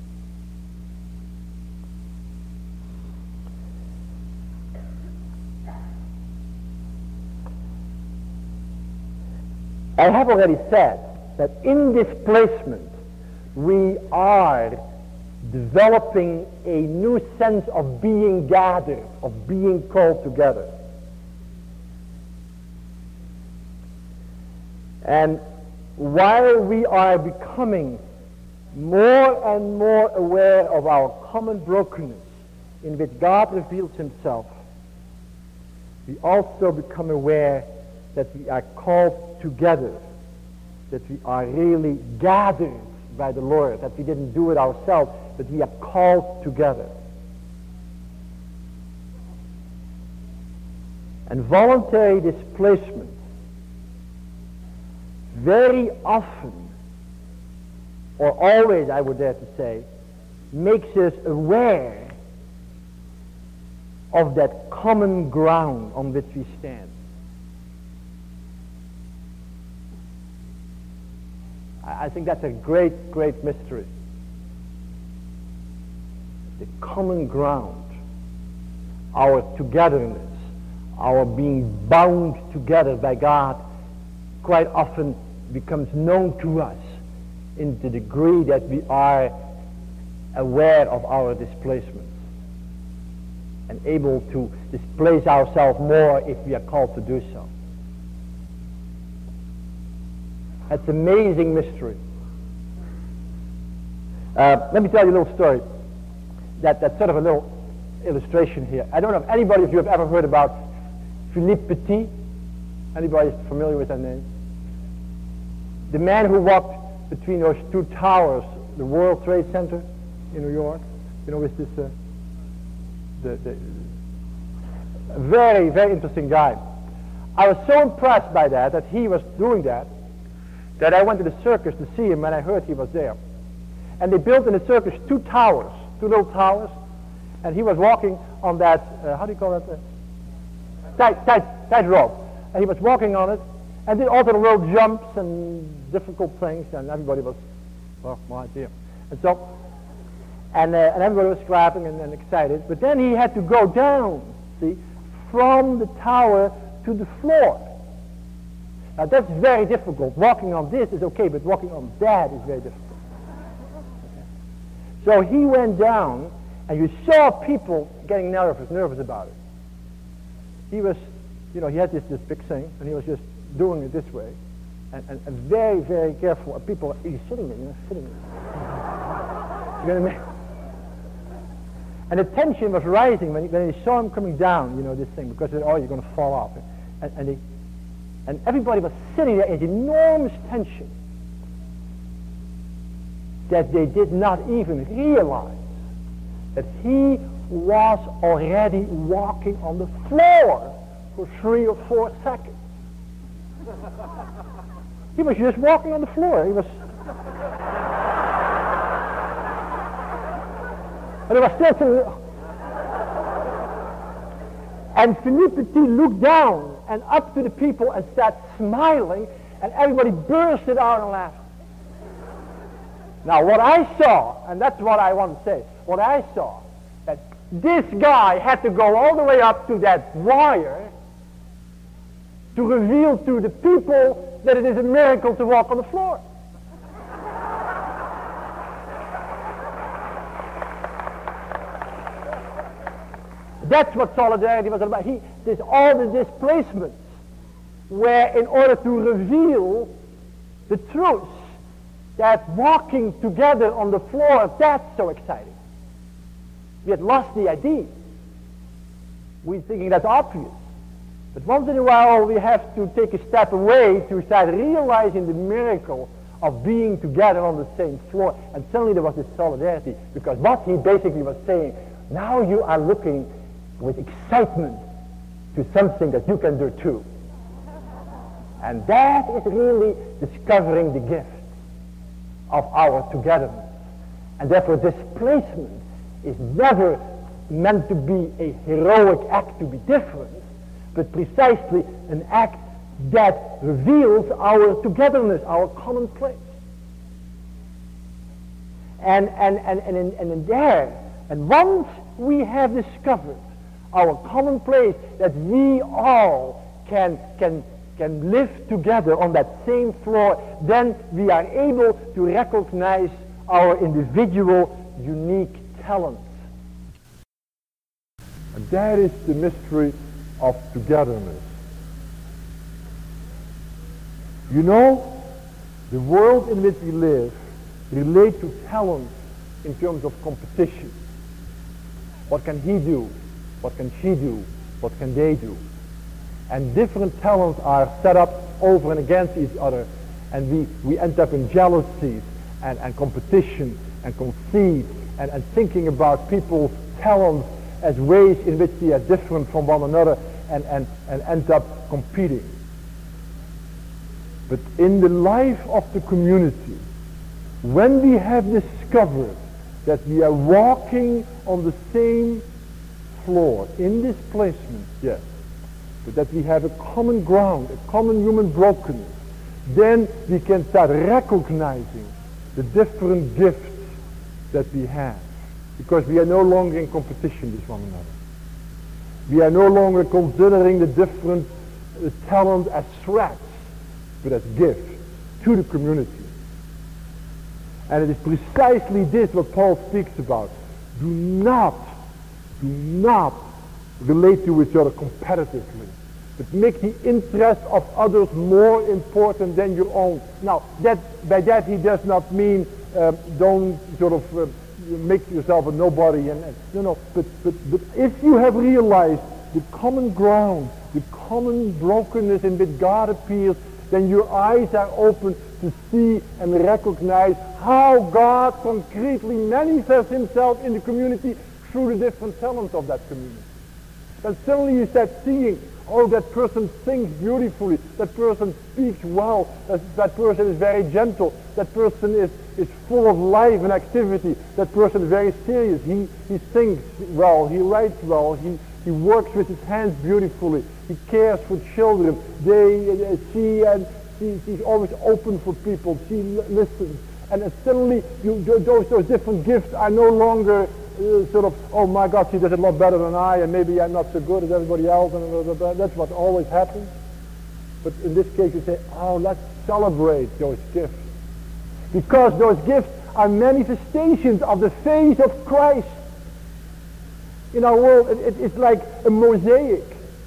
[SPEAKER 2] I have already said that in displacement we are developing a new sense of being gathered, of being called together. And while we are becoming more and more aware of our common brokenness in which God reveals himself, we also become aware that we are called together, that we are really gathered by the Lord, that we didn't do it ourselves, but we are called together. And voluntary displacement very often, or always I would dare to say, makes us aware of that common ground on which we stand. I think that's a great, great mystery. The common ground, our togetherness, our being bound together by God, quite often becomes known to us in the degree that we are aware of our displacements. and able to displace ourselves more if we are called to do so. That's an amazing mystery. Let me tell you a little story. That's sort of a little illustration here. I don't know if anybody of you have ever heard about Philippe Petit. Anybody familiar with that name? The man who walked between those two towers, the World Trade Center in New York. You know, with this, a very, very interesting guy. I was so impressed by that he was doing that I went to the circus to see him, and I heard he was there. And they built in the circus two little towers, and he was walking on that, how do you call that? Tightrope. And he was walking on it, and did all the little jumps and difficult things, and everybody was, well, my dear. And so, and everybody was clapping and excited, but then he had to go down, see, from the tower to the floor. Now that's very difficult. Walking on this is okay, but walking on that is very difficult. So he went down, and you saw people getting nervous about it. He was, you know, he had this big thing, and he was just doing it this way, and very, very careful. People, he's sitting there, sitting there. You know what I mean? And the tension was rising when they saw him coming down, this thing, because they said, oh, you're going to fall off. And everybody was sitting there in enormous tension that they did not even realize that he was already walking on the floor for 3 or 4 seconds. He was just walking on the floor. He was... And he was still sitting... And Philippe Petit looked down and up to the people and started smiling, and everybody bursted out and laughed. Now what I saw, and that's what I want to say, what I saw, that this guy had to go all the way up to that wire to reveal to the people that it is a miracle to walk on the floor. That's what solidarity was about. There's all the displacements where in order to reveal the truth that walking together on the floor, that's so exciting. We had lost the idea. We're thinking that's obvious. But once in a while we have to take a step away to start realizing the miracle of being together on the same floor. And suddenly there was this solidarity, because what he basically was saying, now you are looking with excitement to something that you can do too. And that is really discovering the gift of our togetherness. And therefore displacement is never meant to be a heroic act to be different, but precisely an act that reveals our togetherness, our common place. And in there, and once we have discovered our common place, that we all can live together on that same floor, then we are able to recognize our individual unique talents.
[SPEAKER 1] And that is the mystery of togetherness. You know, the world in which we live relates to talents in terms of competition. What can he do? What can she do? What can they do? And different talents are set up over and against each other, and we end up in jealousies and competition and conceit and thinking about people's talents as ways in which they are different from one another and end up competing. But in the life of the community, when we have discovered that we are walking on the same floor, in displacement, yes, but that we have a common ground, a common human brokenness, then we can start recognizing the different gifts that we have, because we are no longer in competition with one another. We are no longer considering the different talent as threats, but as gifts to the community. And it is precisely this what Paul speaks about. Do not
[SPEAKER 2] relate to each other competitively, but make the interest of others more important than your own. Now, by that he does not mean don't sort of make yourself a nobody, but if you have realized the common ground, the common brokenness in which God appears, then your eyes are open to see and recognize how God concretely manifests himself in the community through the different talents of that community. Then suddenly you start seeing, oh, that person sings beautifully, that person speaks well, that person is very gentle, that person is full of life and activity, that person is very serious, he sings well, he writes well, he works with his hands beautifully, he cares for children, she's always open for people, she listens, and suddenly those different gifts are no longer sort of, oh my God, she does it a lot better than I, and maybe I'm not so good as everybody else, and that's what always happens. But in this case you say, oh, let's celebrate those gifts. Because those gifts are manifestations of the face of Christ. In our world, it's like a mosaic.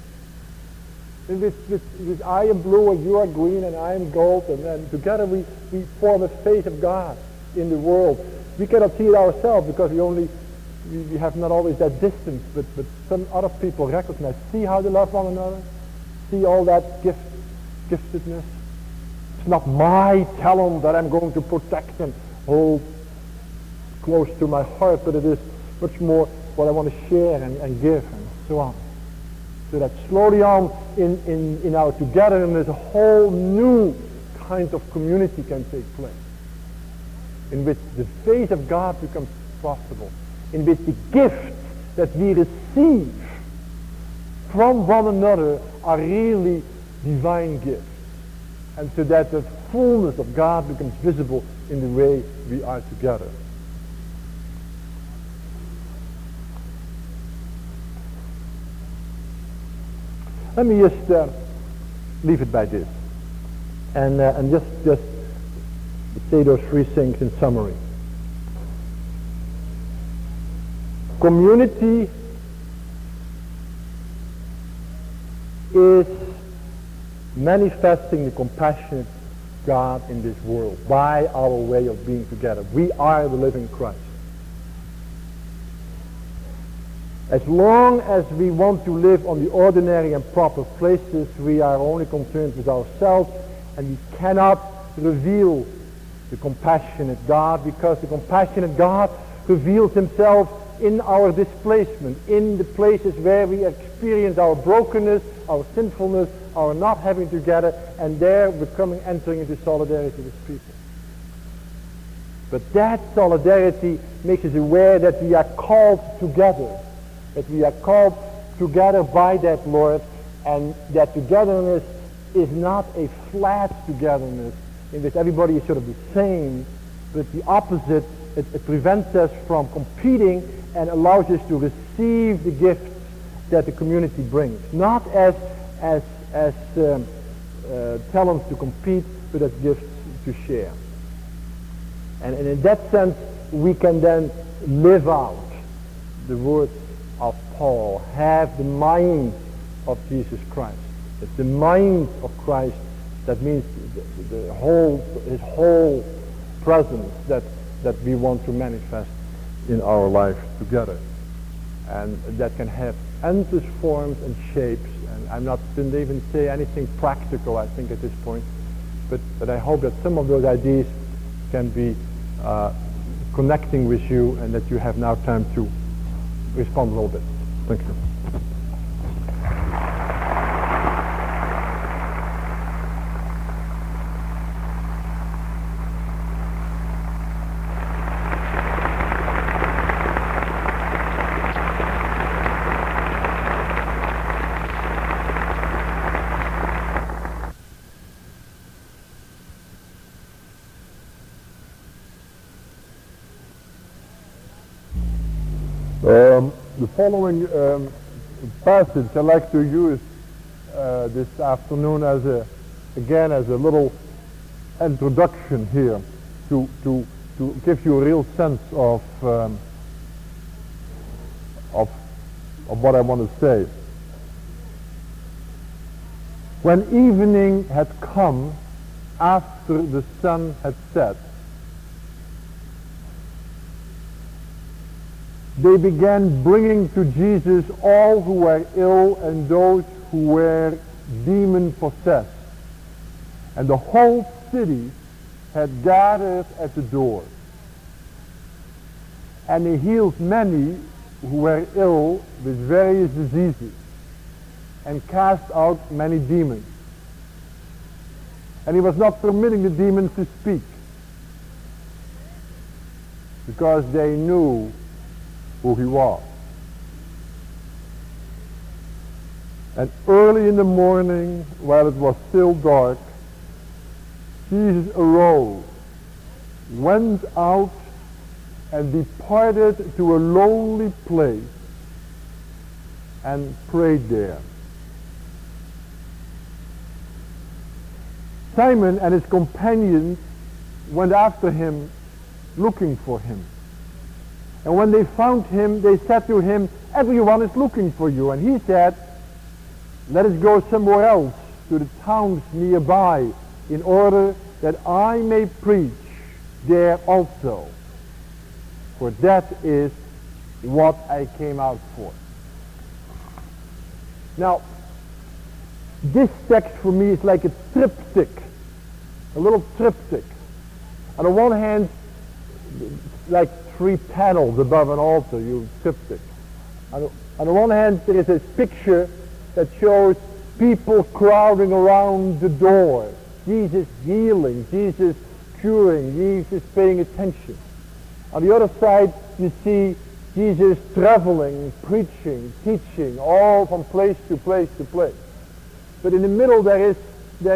[SPEAKER 2] With I am blue and you are green and I am gold, and then together we form a face of God in the world. We cannot see it ourselves because we have not always that distance, but some other people recognize. See how they love one another? See all that giftedness? It's not my talent that I'm going to protect and hold close to my heart, but it is much more what I want to share and give and so on. So that slowly on in our togetherness, a whole new kind of community can take place, in which the face of God becomes possible, in which the gifts that we receive from one another are really divine gifts, and so that the fullness of God becomes visible in the way we are together. Let me just leave it by this, and just say those three things in summary. Community is manifesting the compassionate God in this world by our way of being together. We are the living Christ. As long as we want to live on the ordinary and proper places, we are only concerned with ourselves, and we cannot reveal the compassionate God, because the compassionate God reveals himself in our displacement, in the places where we experience our brokenness, our sinfulness, our not having together, and there we're entering into solidarity with people. But that solidarity makes us aware that we are called together, that we are called together by that Lord, and that togetherness is not a flat togetherness in which everybody is sort of the same, but the opposite. It prevents us from competing and allows us to receive the gifts that the community brings, not as talents to compete, but as gifts to share. And in that sense, we can then live out the words of Paul, have the mind of Jesus Christ. It's the mind of Christ that means his whole presence that we want to manifest in our life together. And that can have endless forms and shapes, and I'm not going to even say anything practical, I think, at this point, but I hope that some of those ideas can be connecting with you, and that you have now time to respond a little bit. Thank you. The following passage I'd like to use this afternoon as a little introduction here to of what I want to say. When evening had come, after the sun had set, they began bringing to Jesus all who were ill and those who were demon-possessed. And the whole city had gathered at the door. And he healed many who were ill with various diseases and cast out many demons. And he was not permitting the demons to speak because they knew who he was. And early in the morning, while it was still dark, Jesus arose, went out, and departed to a lonely place and prayed there. Simon and his companions went after him, looking for him. And when they found him, they said to him, "Everyone is looking for you." And he said, "Let us go somewhere else, to the towns nearby, in order that I may preach there also. For that is what I came out for." Now, this text for me is like a triptych, a little triptych. On the one hand, like 3 panels above an altar, you triptych. On the one hand, there is a picture that shows people crowding around the door, Jesus healing, Jesus curing, Jesus paying attention. On the other side, you see Jesus traveling, preaching, teaching, all from place to place to place. But in the middle there is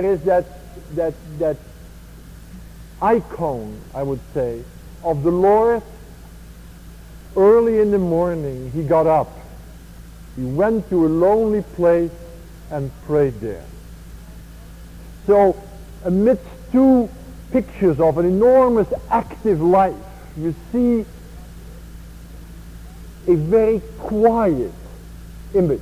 [SPEAKER 2] that icon, I would say, of the Lord. Early in the morning he got up. He went to a lonely place and prayed there. So amidst 2 pictures of an enormous active life, you see a very quiet image.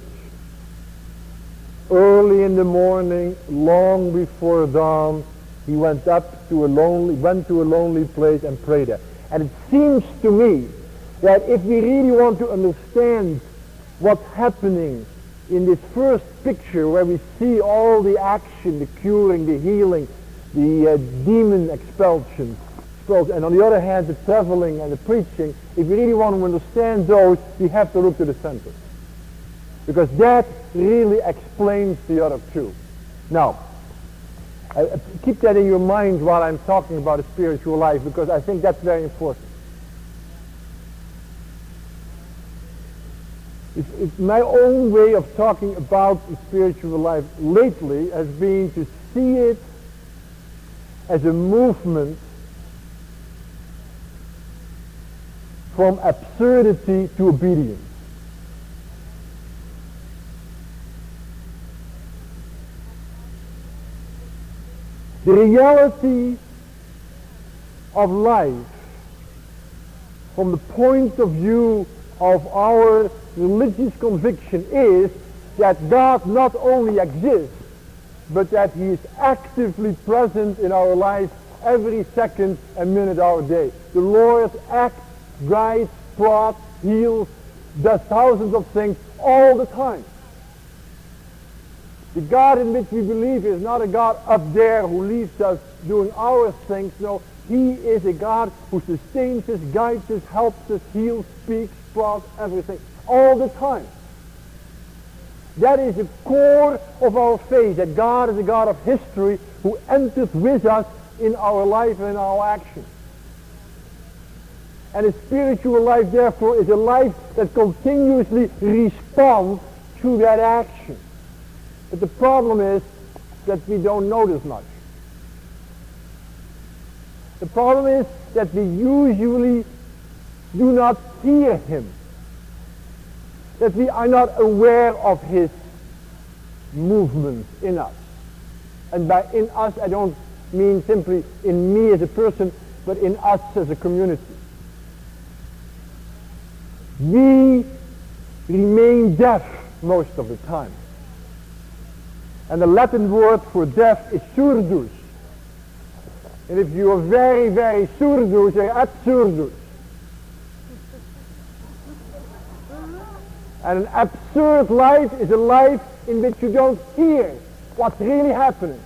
[SPEAKER 2] Early in the morning, long before dawn, he went to a lonely place and prayed there. And it seems to me that if we really want to understand what's happening in this first picture, where we see all the action, the curing, the healing, the demon expulsion, and on the other hand the traveling and the preaching, if we really want to understand those, we have to look to the center, because that really explains the other 2. Now, keep that in your mind while I'm talking about a spiritual life, because I think that's very important. It's my own way of talking about the spiritual life lately has been to see it as a movement from absurdity to obedience. The reality of life from the point of view of our religious conviction is that God not only exists, but that he is actively present in our lives every second and minute of our day. The Lord acts, guides, prods, heals, does thousands of things all the time. The God in which we believe is not a God up there who leaves us doing our things. No, he is a God who sustains us, guides us, helps us, heals, speaks, prods, everything, all the time. That is the core of our faith, that God is a God of history who enters with us in our life and in our actions. And a spiritual life, therefore, is a life that continuously responds to that action. But the problem is that we don't notice much. The problem is that we usually do not hear him. That we are not aware of his movements in us. And by in us, I don't mean simply in me as a person, but in us as a community. We remain deaf most of the time. And the Latin word for deaf is surdus. And if you are very, very surdus, you're absurdus. And an absurd life is a life in which you don't hear what's really happening.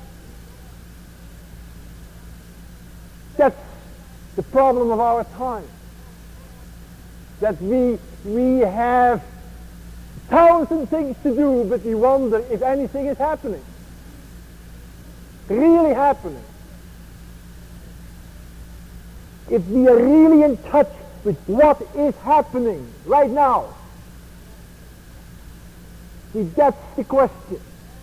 [SPEAKER 2] That's the problem of our time. That we have 1,000 things to do, but we wonder if anything is happening. Really happening. If we are really in touch with what is happening right now, see, that's the question.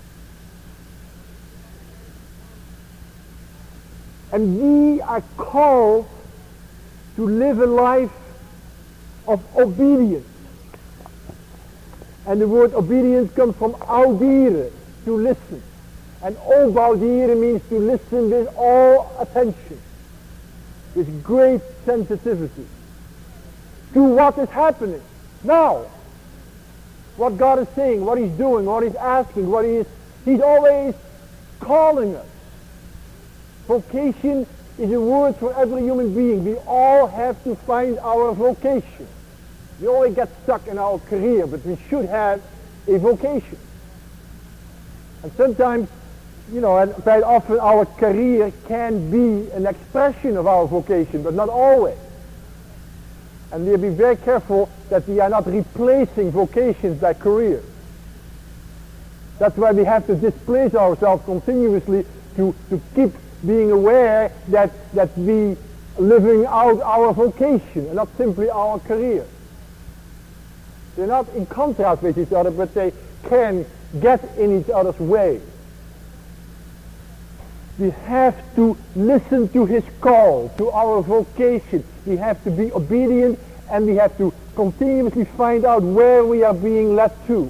[SPEAKER 2] And we are called to live a life of obedience. And the word obedience comes from audire, to listen. And obaudire means to listen with all attention, with great sensitivity to what is happening now. What God is saying, what He's doing, what He's asking, He's always calling us. Vocation is a word for every human being. We all have to find our vocation. We always get stuck in our career, but we should have a vocation. And sometimes, and quite often our career can be an expression of our vocation, but not always. And we'll be very careful that we are not replacing vocations by careers. That's why we have to displace ourselves continuously to keep being aware that we living out our vocation and not simply our career. They're not in contrast with each other, but they can get in each other's way. We have to listen to His call, to our vocation. We have to be obedient, and we have to continuously find out where we are being led to.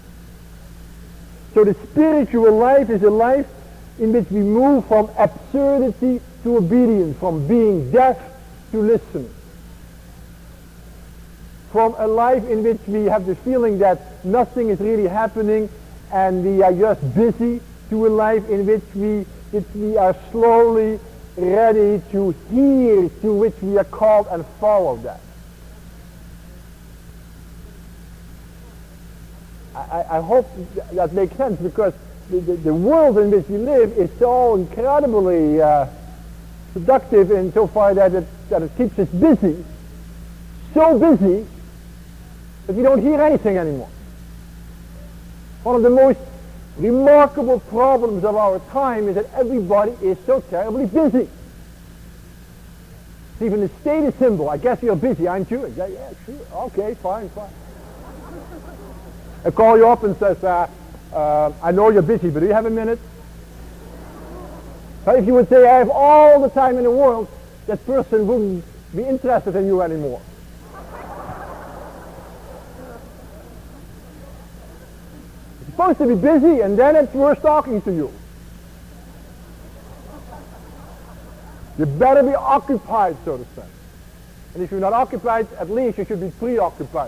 [SPEAKER 2] So the spiritual life is a life in which we move from absurdity to obedience, from being deaf to listening. From a life in which we have the feeling that nothing is really happening and we are just busy, to a life in which we are slowly ready to hear, to which we are called, and follow that. I hope that makes sense, because the world in which we live is so incredibly seductive insofar that it keeps us busy, so busy that we don't hear anything anymore. One of the most remarkable problems of our time is that everybody is so terribly busy. Even the status symbol, I guess you're busy, aren't you? Yeah, sure. Okay, fine. I call you up and says, I know you're busy, but do you have a minute? But if you would say, I have all the time in the world, that person wouldn't be interested in you anymore. You're supposed to be busy, and then it's worth talking to you. You better be occupied, so to say. And if you're not occupied, at least you should be preoccupied.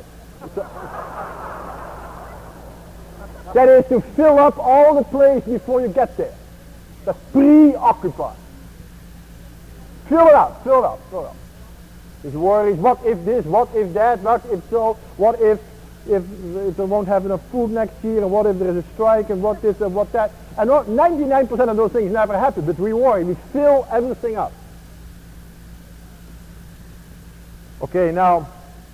[SPEAKER 2] That is to fill up all the place before you get there. That's preoccupied. Fill it up. There's worries, what if this, what if that, what if so, what if they won't have enough food next year, and what if there is a strike, and what this and what that. And 99% of those things never happen, but we worry, we fill everything up. Okay, now,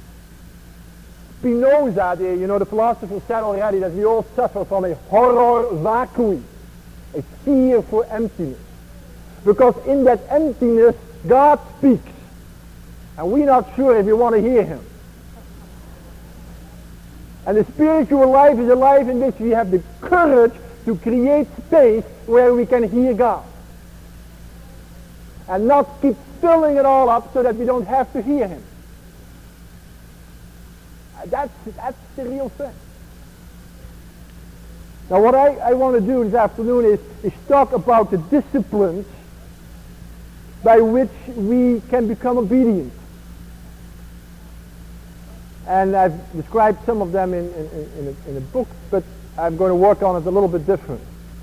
[SPEAKER 2] Spinoza, the philosopher, said already that we all suffer from a horror vacui, a fear for emptiness. Because in that emptiness, God speaks. And we're not sure if we want to hear Him. And the spiritual life is a life in which we have the courage to create space where we can hear God. And not keep filling it all up so that we don't have to hear Him. That's the real thing. Now what I want to do this afternoon is talk about the disciplines by which we can become obedient. And I've described some of them in a book, but I'm going to work on it a little bit different.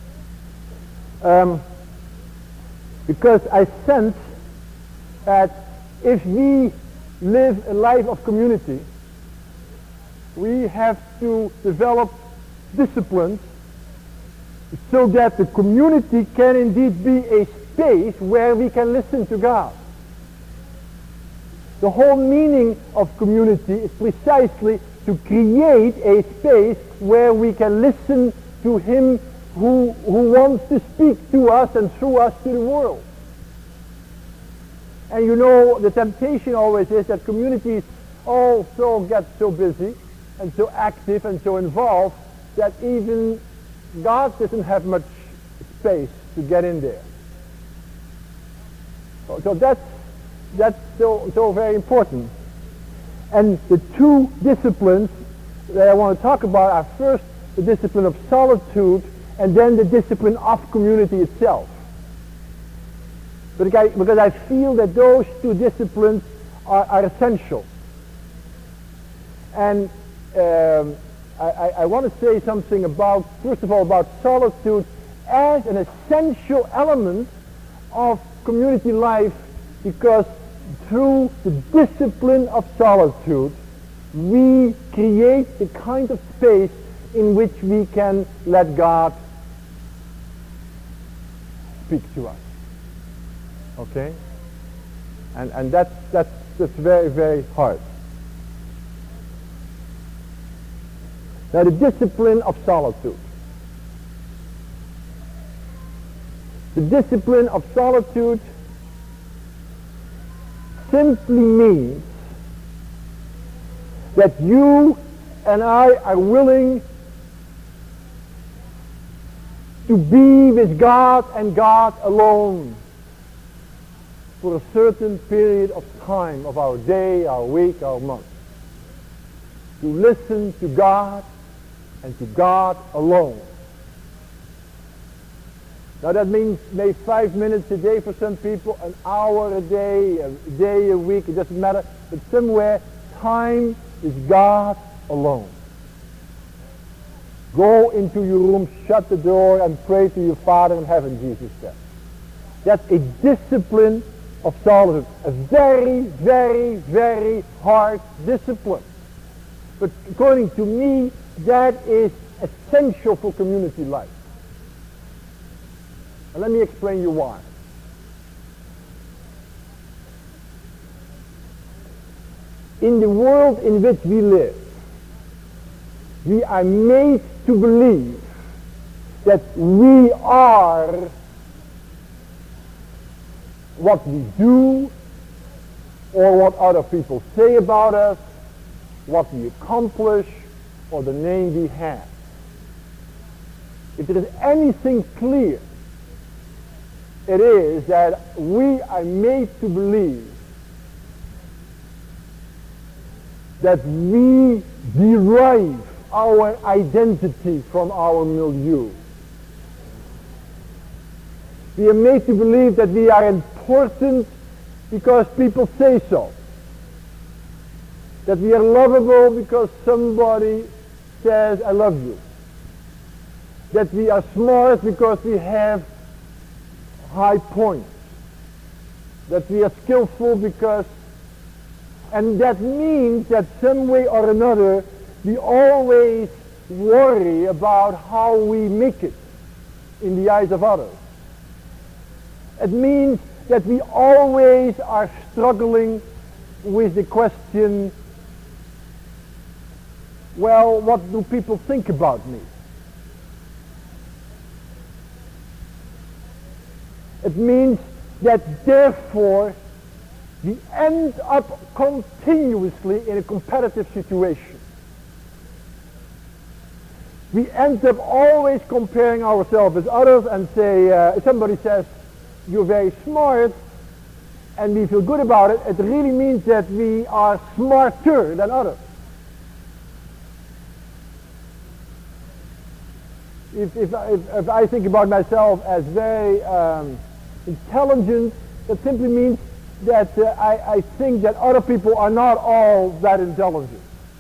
[SPEAKER 2] Because I sense that if we live a life of community, we have to develop disciplines so that the community can indeed be a space where we can listen to God. The whole meaning of community is precisely to create a space where we can listen to Him who wants to speak to us and through us to the world. And you know, the temptation always is that communities also get so busy and so active and so involved that even God doesn't have much space to get in there. So that's so very important. And the two disciplines that I want to talk about are first the discipline of solitude and then the discipline of community itself. Because I feel that those two disciplines are essential. And I want to say something about, first of all, about solitude as an essential element of community life, because through the discipline of solitude, we create the kind of space in which we can let God speak to us. Okay? And that's very, very hard. Now, the discipline of solitude. The discipline of solitude simply means that you and I are willing to be with God and God alone for a certain period of time of our day, our week, our month. To listen to God and to God alone. Now that means maybe 5 minutes a day for some people, an hour a day a week, it doesn't matter. But somewhere, time is God alone. Go into your room, shut the door, and pray to your Father in heaven, Jesus said. That's a discipline of solitude. A very, very, very hard discipline. But according to me, that is essential for community life. And let me explain you why. In the world in which we live, we are made to believe that we are what we do or what other people say about us, what we accomplish, or the name we have. If there is anything clear, it is that we are made to believe that we derive our identity from our milieu. We are made to believe that we are important because people say so. That we are lovable because somebody says, I love you. That we are smart because we have high points. That we are skillful because, and that means that some way or another we always worry about how we make it in the eyes of others. It means that we always are struggling with the question, well, what do people think about me? It means that therefore we end up continuously in a competitive situation. We end up always comparing ourselves with others and say, if somebody says, you're very smart, and we feel good about it, it really means that we are smarter than others. If I think about myself as very intelligent, that simply means that I think that other people are not all that intelligent.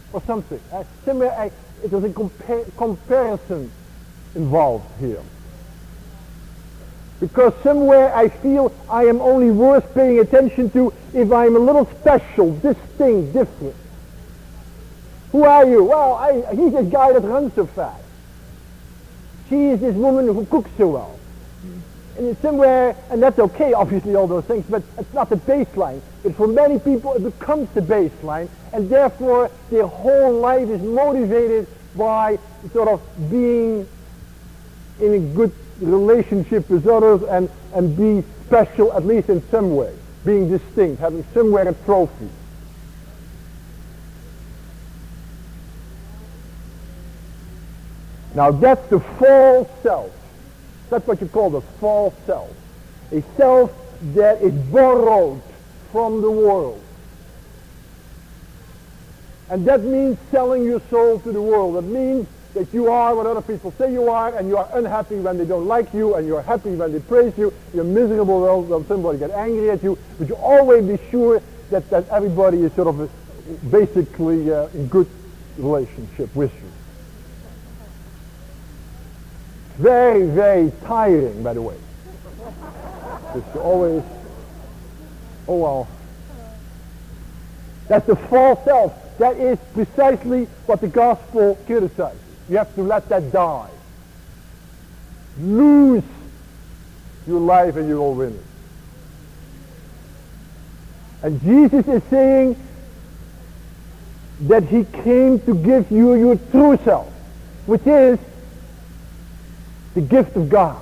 [SPEAKER 2] or something. Somewhere there's a comparison involved here. Because somewhere I feel I am only worth paying attention to if I'm a little special, distinct, different. Who are you? Well, he's this guy that runs so fast. She is this woman who cooks so well. And it's somewhere, and that's okay, obviously, all those things, but it's not the baseline. But for many people, it becomes the baseline, and therefore their whole life is motivated by sort of being in a good relationship with others and be special, at least in some way, being distinct, having somewhere a trophy. Now that's the false self. That's what you call the false self. A self that is borrowed from the world. And that means selling your soul to the world. That means that you are what other people say you are, and you are unhappy when they don't like you, and you're happy when they praise you. You're miserable when somebody gets angry at you, but you always be sure that everybody is sort of basically in good relationship with you. Very, very tiring, by the way. Just always, oh well. That's the false self. That is precisely what the gospel criticizes. You have to let that die. Lose your life and you will win it. And Jesus is saying that he came to give you your true self, which is the gift of God.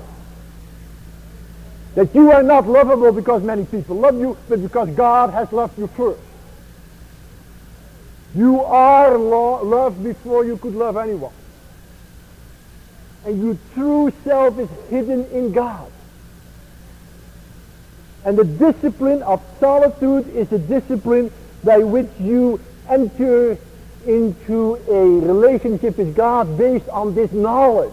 [SPEAKER 2] That you are not lovable because many people love you, but because God has loved you first. You are loved before you could love anyone. And your true self is hidden in God. And the discipline of solitude is a discipline by which you enter into a relationship with God based on this knowledge.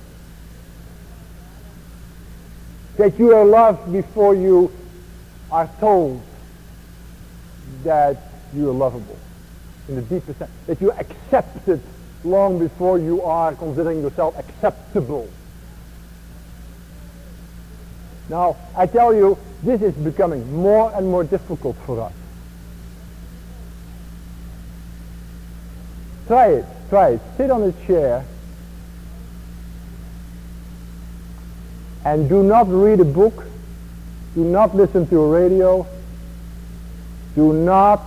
[SPEAKER 2] That you are loved before you are told that you are lovable. In the deepest sense. That you are accepted long before you are considering yourself acceptable. Now, I tell you, this is becoming more and more difficult for us. Try it. Sit on a chair and do not read a book, do not listen to a radio, do not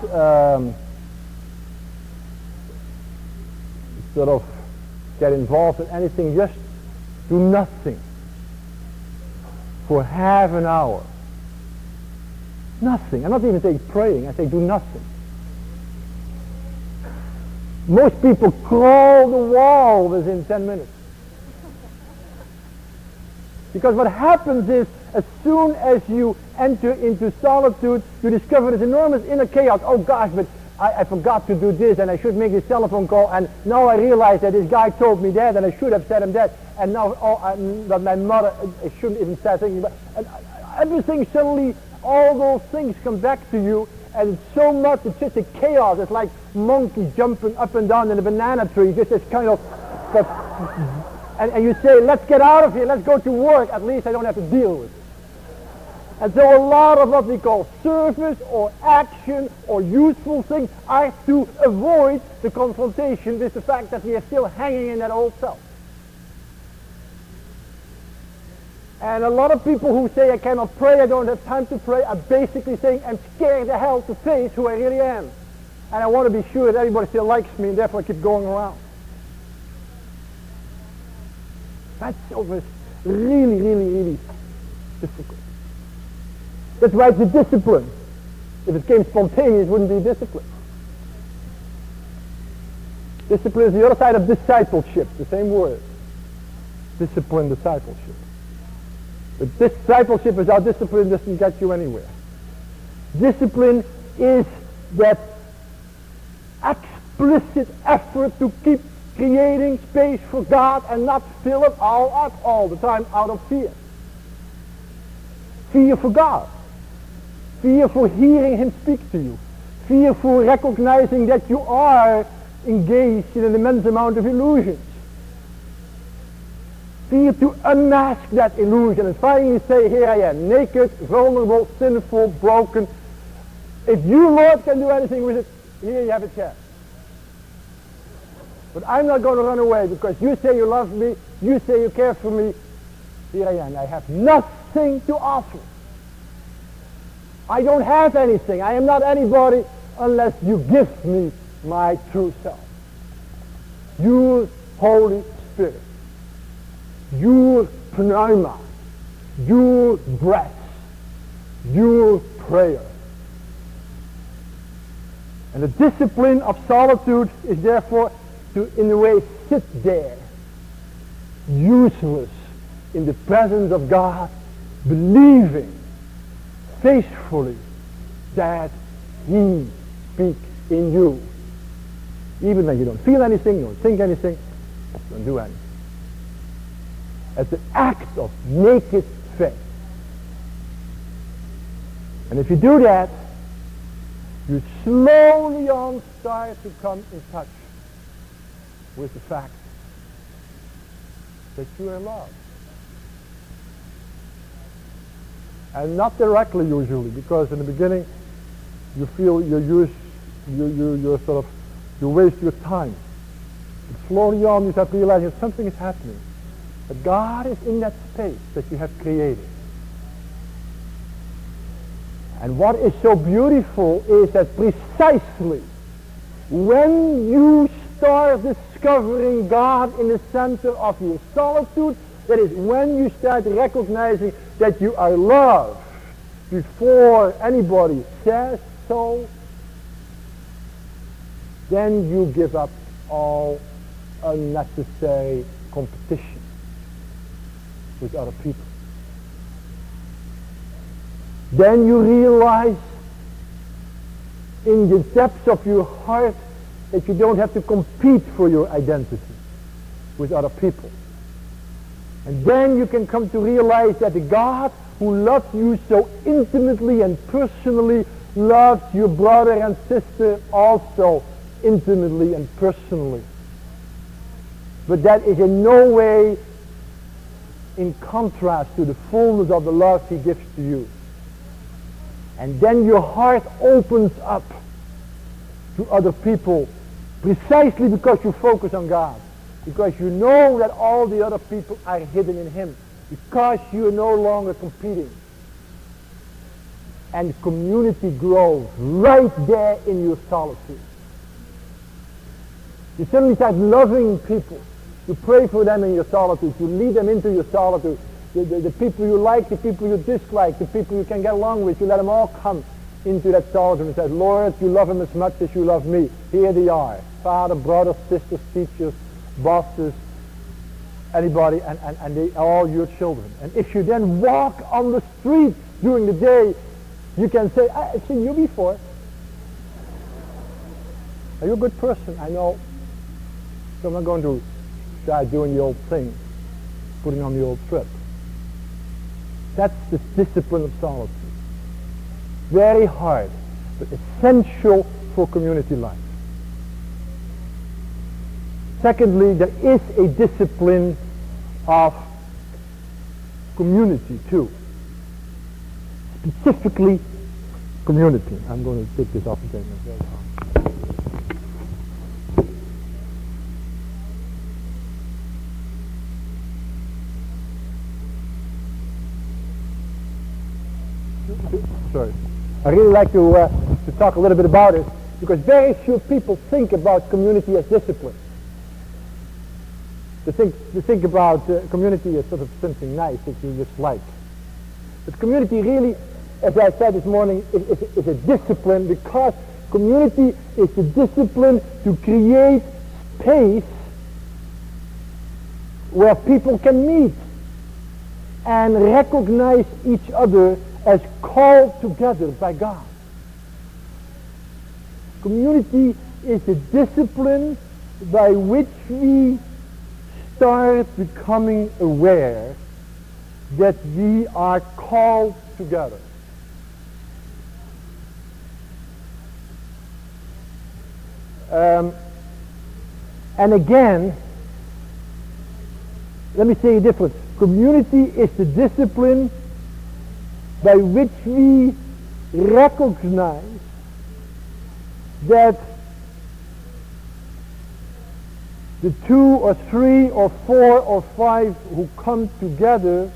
[SPEAKER 2] sort of get involved in anything, just do nothing for half an hour. Nothing. I'm not even saying praying, I say do nothing. Most people crawl the wall within 10 minutes. Because what happens is, as soon as you enter into solitude, you discover this enormous inner chaos. Oh gosh, but I forgot to do this, and I should make this telephone call, and now I realize that this guy told me that, and I should have said him that, and now that my mother, I shouldn't even say anything, but and everything suddenly, all those things come back to you, and it's so much, it's just a chaos. It's like monkeys jumping up and down in a banana tree, just this kind of stuff. And you say, let's get out of here, let's go to work, at least I don't have to deal with it. And so a lot of what we call service or action or useful things are to avoid the confrontation with the fact that we are still hanging in that old self. And a lot of people who say, I cannot pray, I don't have time to pray, are basically saying, I'm scared to hell to face who I really am. And I want to be sure that everybody still likes me, and therefore I keep going around. That's always really, really, really difficult. That's why it's a discipline. If it came spontaneous, it wouldn't be discipline. Discipline is the other side of discipleship, the same word. Discipline, discipleship. But discipleship without discipline doesn't get you anywhere. Discipline is that explicit effort to keep creating space for God and not fill it all up all the time out of fear. Fear for God. Fear for hearing Him speak to you. Fear for recognizing that you are engaged in an immense amount of illusions. Fear to unmask that illusion and finally say, here I am, naked, vulnerable, sinful, broken. If you, Lord, can do anything with it, here you have a chance. But I'm not going to run away because you say you love me, you say you care for me. Here I am. I have nothing to offer. I don't have anything. I am not anybody unless you give me my true self. Your Holy Spirit. Your pneuma. Your breath. Your prayer. And the discipline of solitude is therefore to, in a way, sit there, useless, in the presence of God, believing faithfully that He speaks in you. Even when you don't feel anything, you don't think anything, you don't do anything. It's an act of naked faith. And if you do that, you slowly on start to come in touch with the fact that you are loved. And not directly usually, because in the beginning you feel you waste your time. But slowly on you start realizing that something is happening. That God is in that space that you have created. And what is so beautiful is that precisely when you start discovering God in the center of your solitude, that is when you start recognizing that you are loved before anybody says so, then you give up all unnecessary competition with other people. Then you realize in the depths of your heart that you don't have to compete for your identity with other people. And then you can come to realize that the God who loves you so intimately and personally loves your brother and sister also intimately and personally. But that is in no way in contrast to the fullness of the love He gives to you. And then your heart opens up to other people precisely because you focus on God. Because you know that all the other people are hidden in Him. Because you are no longer competing. And community grows right there in your solitude. You suddenly start loving people. You pray for them in your solitude. You lead them into your solitude. The people you like, the people you dislike, the people you can get along with, you let them all come into that solitude and say, Lord, you love them as much as you love me. Here they are. Father, brothers, sisters, teachers, bosses, anybody, and they are all your children. And if you then walk on the street during the day, you can say, I've seen you before. Are you a good person? I know. So I'm not going to start doing the old thing, putting on the old trip. That's the discipline of solitude. Very hard, but essential for community life. Secondly, there is a discipline of community too. Specifically, community. I'm going to take this off again. Sorry. I really like to talk a little bit about it because very few people think about community as discipline. They think about community as sort of something nice that you just like. But community really, as I said this morning, is a discipline because community is the discipline to create space where people can meet and recognize each other as called together by God. Community is the discipline by which we start becoming aware that we are called together. And again, let me say it different. Community is the discipline by which we recognize that the 2 or 3 or 4 or 5 who come together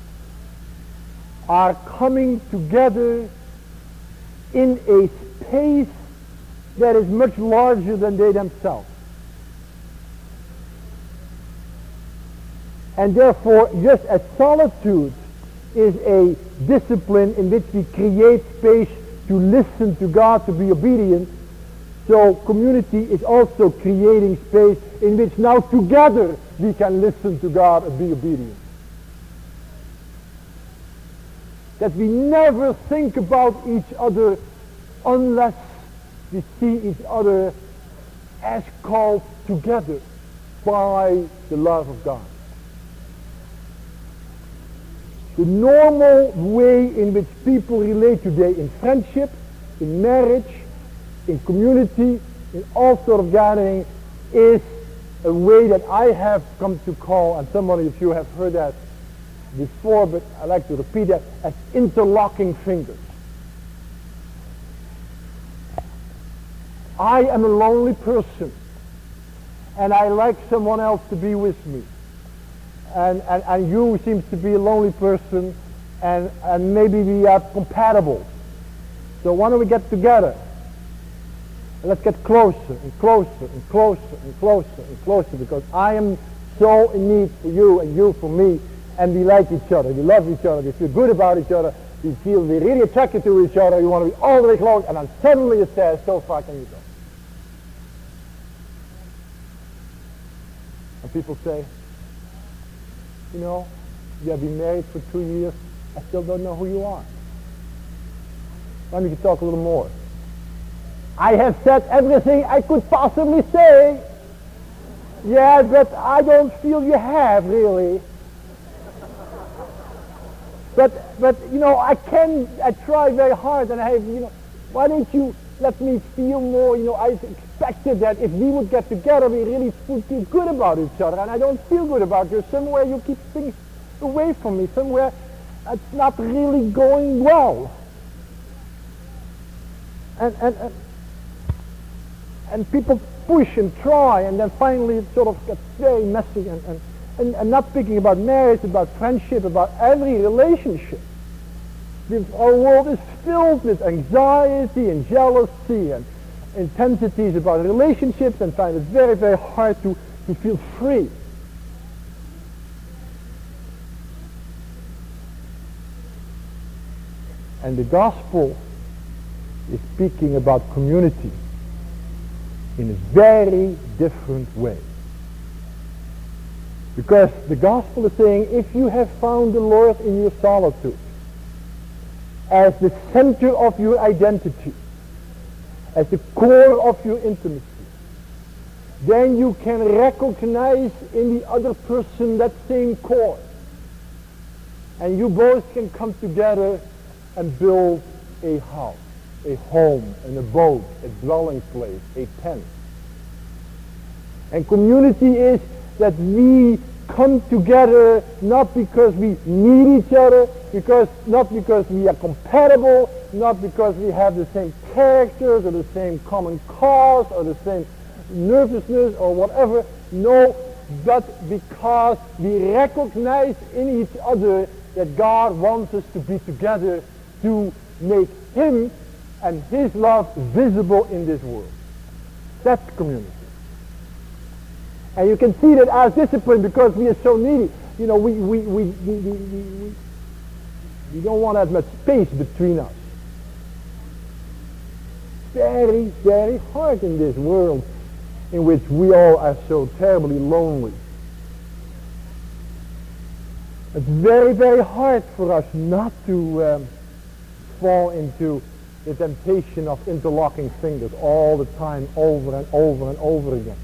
[SPEAKER 2] are coming together in a space that is much larger than they themselves. And therefore, just as solitude is a discipline in which we create space to listen to God, to be obedient, so community is also creating space in which now together we can listen to God and be obedient. That we never think about each other unless we see each other as called together by the love of God. The normal way in which people relate today in friendship, in marriage, in community, in all sort of gatherings is a way that I have come to call, and some of you have heard that before, but I like to repeat that, as interlocking fingers. I am a lonely person, and I like someone else to be with me. And you seems to be a lonely person, and maybe we are compatible. So why don't we get together? And let's get closer and closer and closer and closer and closer, because I am so in need for you and you for me, and we like each other, we love each other, we feel good about each other, we feel we're really attracted to each other, you want to be all the way close, and then suddenly it says, so far can you go? And people say, you know, you have been married for 2 years, I still don't know who you are. Why don't you talk a little more? I have said everything I could possibly say. Yeah, but I don't feel you have, really. But you know, I try very hard, and I have, you know, why don't you let me feel more, you know, I expected that if we would get together, we really would feel good about each other, and I don't feel good about you. Somewhere you keep things away from me, somewhere it's not really going well. And people push and try, and then finally it sort of gets very messy, and not speaking about marriage, about friendship, about every relationship. Our world is filled with anxiety and jealousy and intensities about relationships, and find it very, very hard to feel free. And the gospel is speaking about community in a very different way. Because the gospel is saying, if you have found the Lord in your solitude as the center of your identity, as the core of your intimacy, then you can recognize in the other person that same core. And you both can come together and build a house, a home, an abode, a dwelling place, a tent. And community is that we come together not because we need each other, not because we are compatible, not because we have the same characters or the same common cause or the same nervousness or whatever. No, but because we recognize in each other that God wants us to be together to make Him and His love visible in this world. That's community. And you can see that as discipline, because we are so needy. You know, we don't want as much space between us. Very, very hard in this world in which we all are so terribly lonely. It's very, very hard for us not to fall into the temptation of interlocking fingers all the time, over and over and over again.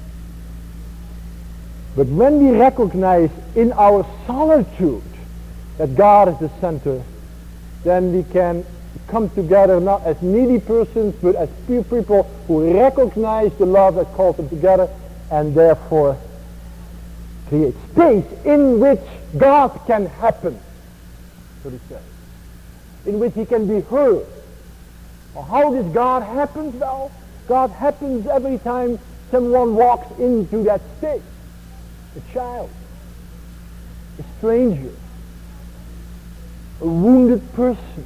[SPEAKER 2] But when we recognize in our solitude that God is the center, then we can come together not as needy persons, but as people who recognize the love that calls them together, and therefore create space in which God can happen, so to say, in which he can be heard. Well, how does God happen? Well, God happens every time someone walks into that space. A child, a stranger, a wounded person,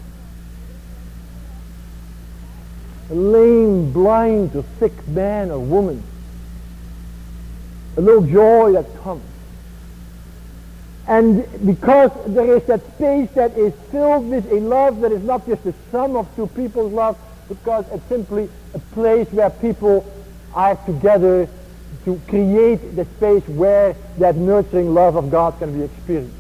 [SPEAKER 2] a lame, blind, or sick man or woman, a little joy that comes. And because there is that space that is filled with a love that is not just the sum of two people's love, because it's simply a place where people are together to create the space where that nurturing love of God can be experienced.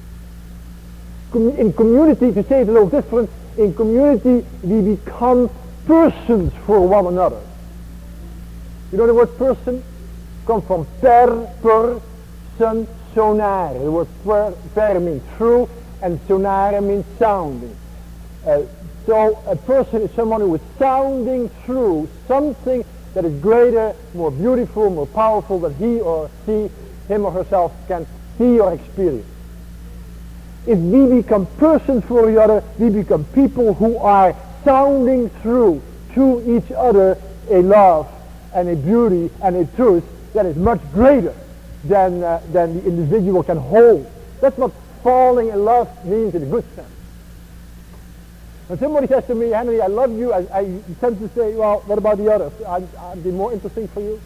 [SPEAKER 2] In community, to say it a little different, in community we become persons for one another. You know the word person? Comes from per, son, sonare. The word per means through, and sonare means sounding. So a person is someone who is sounding through something that is greater, more beautiful, more powerful than he or she, him or herself can see or experience. If we become persons for each other, we become people who are sounding through to each other a love and a beauty and a truth that is much greater than the individual can hold. That's what falling in love means in a good sense. When somebody says to me, Henry, I love you, I tend to say, well, what about the others? Are they more interesting for you?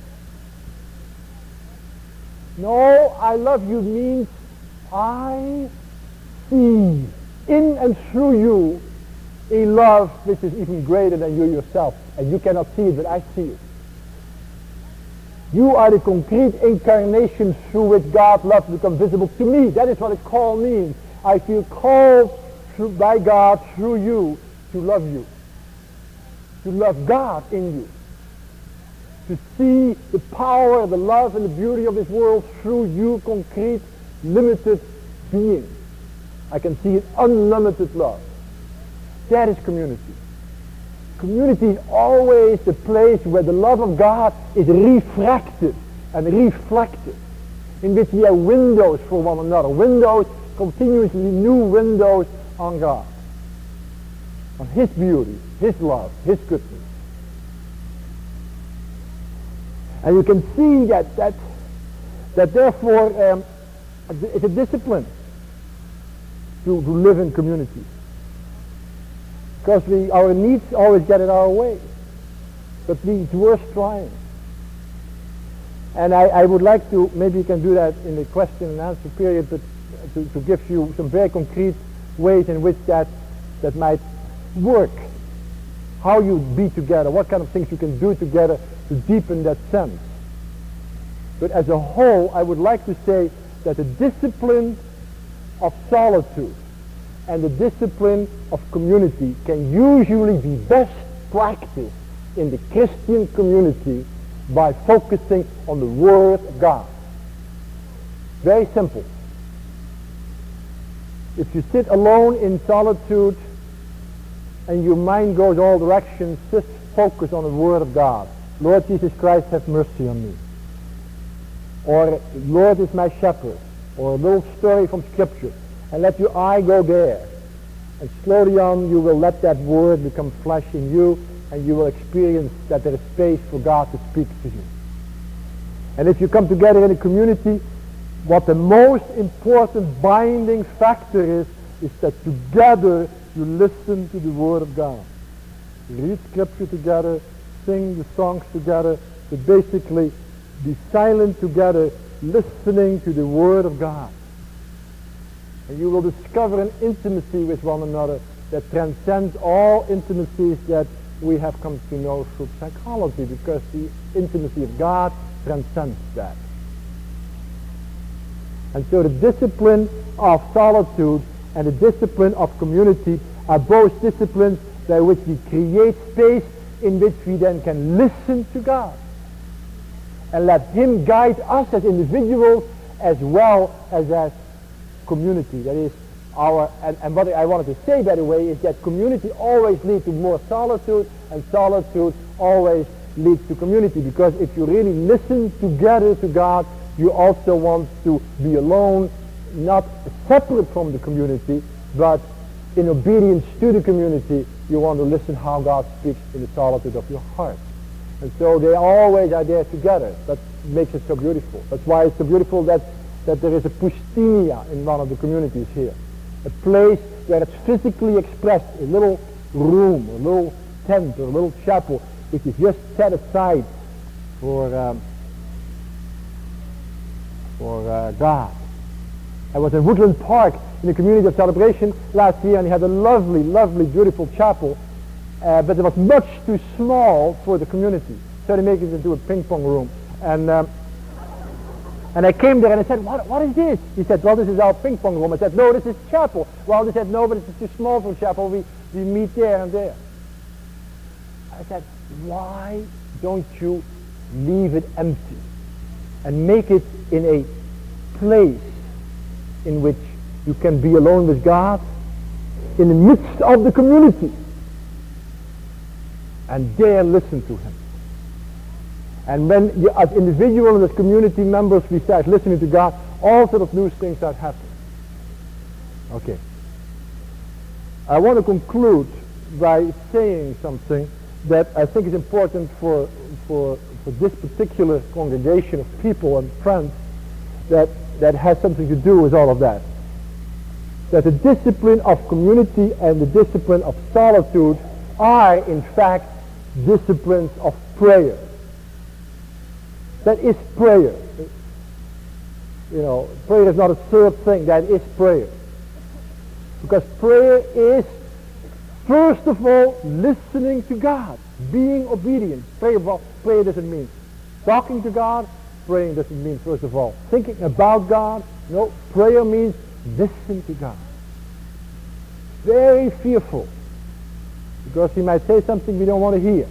[SPEAKER 2] No, I love you means I see in and through you a love which is even greater than you yourself. And you cannot see it, but I see it. You are the concrete incarnation through which God's love becomes visible to me. That is what a call means. I feel called by God through you to love you. To love God in you. To see the power, the love, and the beauty of this world through you, concrete, limited being. I can see it unlimited love. That is community. Community is always the place where the love of God is refracted and reflected, in which we are windows for one another, windows, continuously new windows on God, on His beauty, His love, His goodness. And you can see that therefore it's a discipline to live in community. Because our needs always get in our way. But it's worth trying. And I would like to, maybe you can do that in the question and answer period, but to give you some very concrete ways in which that might work. How you be together, what kind of things you can do together to deepen that sense. But as a whole, I would like to say that the discipline of solitude and the discipline of community can usually be best practiced in the Christian community by focusing on the Word of God. Very simple. If you sit alone in solitude and your mind goes all directions, just focus on the Word of God. Lord Jesus Christ, have mercy on me. Or Lord is my shepherd. Or a little story from Scripture. And let your eye go there. And slowly on you will let that word become flesh in you, and you will experience that there is space for God to speak to you. And if you come together in a community, what the most important binding factor is that together you listen to the Word of God. You read Scripture together, sing the songs together, but basically be silent together, listening to the Word of God. And you will discover an intimacy with one another that transcends all intimacies that we have come to know through psychology, because the intimacy of God transcends that. And so the discipline of solitude and the discipline of community are both disciplines by which we create space in which we then can listen to God and let Him guide us as individuals as well as community. That is and what I wanted to say, by the way, is that community always leads to more solitude, and solitude always leads to community, because if you really listen together to God, you also want to be alone, not separate from the community, but in obedience to the community, you want to listen how God speaks in the solitude of your heart. And so they always are there together. That makes it so beautiful. That's why it's so beautiful that there is a pustinia in one of the communities here. A place where it's physically expressed, a little room, a little tent, or a little chapel, which is just set aside for God. I was in Woodland Park in the community of celebration last year, and he had a lovely, lovely, beautiful chapel, but it was much too small for the community. So they made it into a ping pong room. And I came there and I said, what is this? He said, well, this is our ping pong room. I said, no, this is chapel. Well, they said, no, but it's too small for chapel. We meet there and there. I said, why don't you leave it empty and make it in a place in which you can be alone with God in the midst of the community and dare listen to him. And when you, as individuals and as community members, we start listening to God, all sort of new things start happening. Okay. I want to conclude by saying something that I think is important for this particular congregation of people and friends that has something to do with all of that. That the discipline of community and the discipline of solitude are, in fact, disciplines of prayer. That is prayer. You know, prayer is not a third thing. That is prayer. Because prayer is, first of all, listening to God, being obedient. Prayer doesn't mean talking to God. Praying doesn't mean, first of all, thinking about God. No, prayer means listen to God. Very fearful, because he might say something we don't want to hear.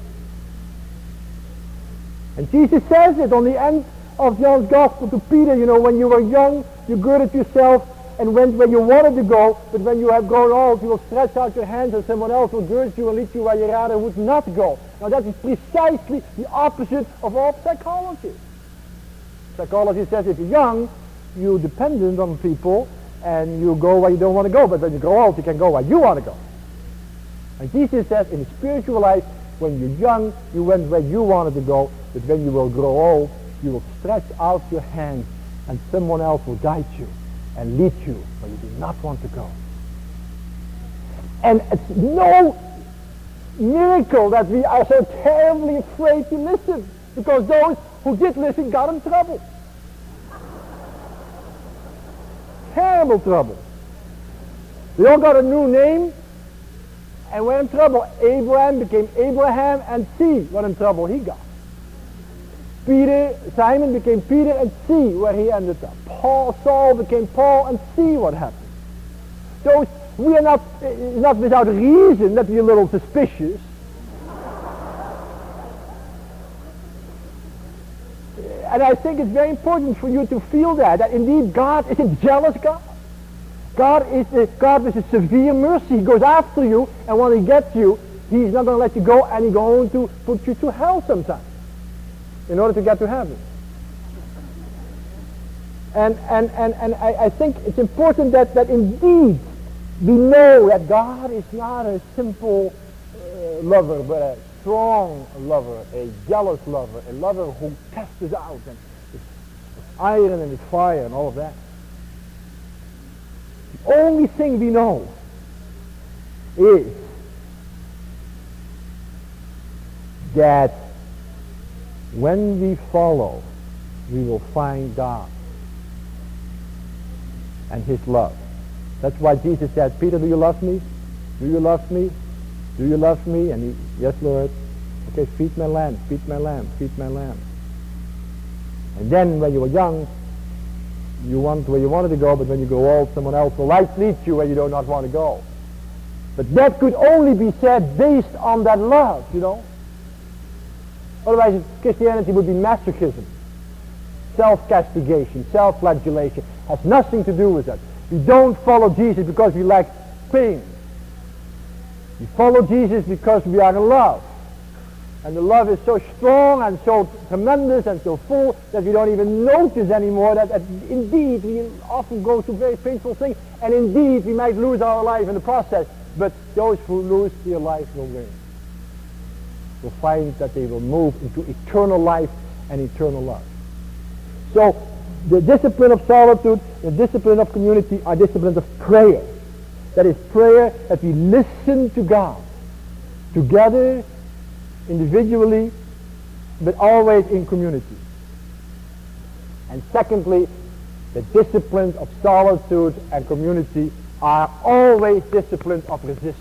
[SPEAKER 2] And Jesus says it on the end of John's Gospel to Peter, you know, when you were young, you girded yourself and went where you wanted to go, but when you have grown old, you will stretch out your hands and someone else will gird you and lead you where you rather would not go. Now that is precisely the opposite of all psychology. Psychology says if you're young, you're dependent on people and you go where you don't want to go, but when you grow old, you can go where you want to go. And Jesus says in the spiritual life, when you're young, you went where you wanted to go, but when you will grow old, you will stretch out your hands and someone else will guide you and lead you where you do not want to go. And it's no miracle that we are so terribly afraid to listen, because those who did listen got in trouble. Terrible trouble. They all got a new name and went in trouble. Abraham became Abraham, and see what in trouble he got. Simon became Peter, and see where he ended up. Saul became Paul, and see what happened. So we are not without reason that we are a little suspicious. And I think it's very important for you to feel that indeed God is a jealous God. God is a God with a severe mercy. He goes after you, and when he gets you, he's not going to let you go, and he's going to put you to hell sometime in order to get to heaven. And I think it's important that indeed we know that God is not a simple lover, but a strong lover, a jealous lover, a lover who casts us out, and with iron and with fire and all of that. The only thing we know is that when we follow, we will find God and his love. That's why Jesus said, Peter, do you love me? Do you love me? Do you love me? And he, yes, Lord. Okay, feed my lamb, feed my lamb, feed my lamb. And then when you were young, you went where you wanted to go, but when you grow old, someone else will lead you where you do not want to go. But that could only be said based on that love, you know. Otherwise, Christianity would be masochism, self-castigation, self-flagellation. Has nothing to do with that. We don't follow Jesus because we like pain. We follow Jesus because we are in love. And the love is so strong and so tremendous and so full that we don't even notice anymore that indeed we often go through very painful things, and indeed we might lose our life in the process. But those who lose their life will win. Will find that they will move into eternal life and eternal love. So the discipline of solitude, the discipline of community are disciplines of prayer. That is prayer that we listen to God together, individually, but always in community. And secondly, the disciplines of solitude and community are always disciplines of resistance.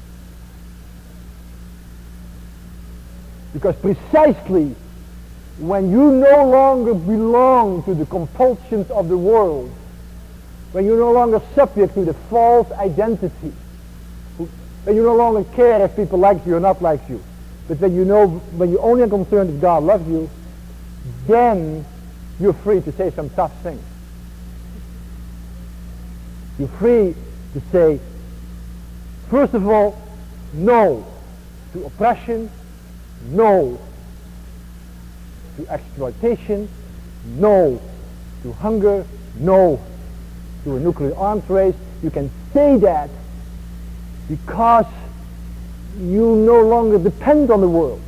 [SPEAKER 2] Because precisely when you no longer belong to the compulsions of the world, when you're no longer subject to the false identity, when you no longer care if people like you or not like you, but when you only are concerned if God loves you, then you're free to say some tough things. You're free to say, first of all, no to oppression, no to exploitation, no to hunger, no to a nuclear arms race. You can say that because you no longer depend on the world.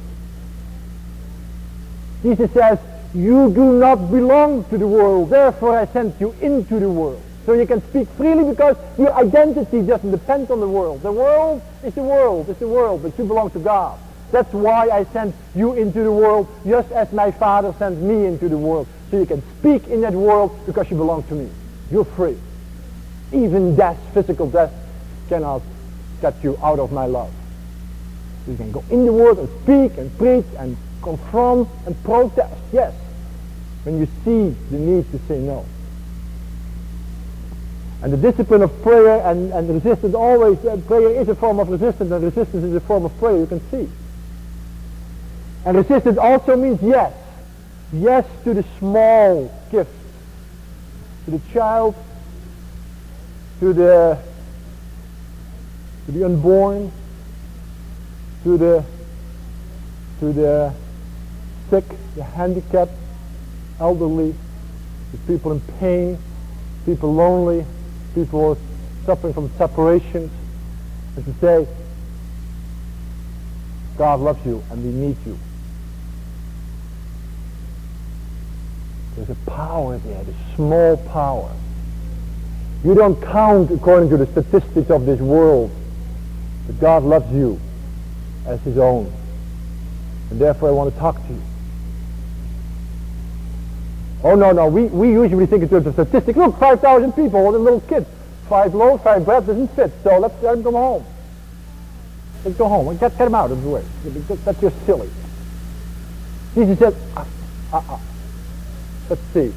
[SPEAKER 2] Jesus says, you do not belong to the world, therefore I sent you into the world. So you can speak freely because your identity doesn't depend on the world. The world is the world, but you belong to God. That's why I sent you into the world, just as my Father sent me into the world. So you can speak in that world because you belong to me. You're free. Even death, physical death, cannot get you out of my love. So you can go in the world and speak and preach and confront and protest, yes, when you see the need to say no. And the discipline of prayer and resistance always, prayer is a form of resistance, and resistance is a form of prayer, you can see. And resistance also means yes. Yes to the small gifts. To the child, to the unborn, to the sick, the handicapped, elderly, the people in pain, people lonely, people suffering from separations, and to say, God loves you and we need you. There's a power there, a small power. You don't count according to the statistics of this world, but God loves you as his own. And therefore I want to talk to you. Oh no, we usually think in terms of statistics. Look, 5,000 people, all the little kids. 5 loaves, 5 bread doesn't fit, so let's let them come home. Let's go home. Get them out of the way. That's just silly. Jesus said, let's see.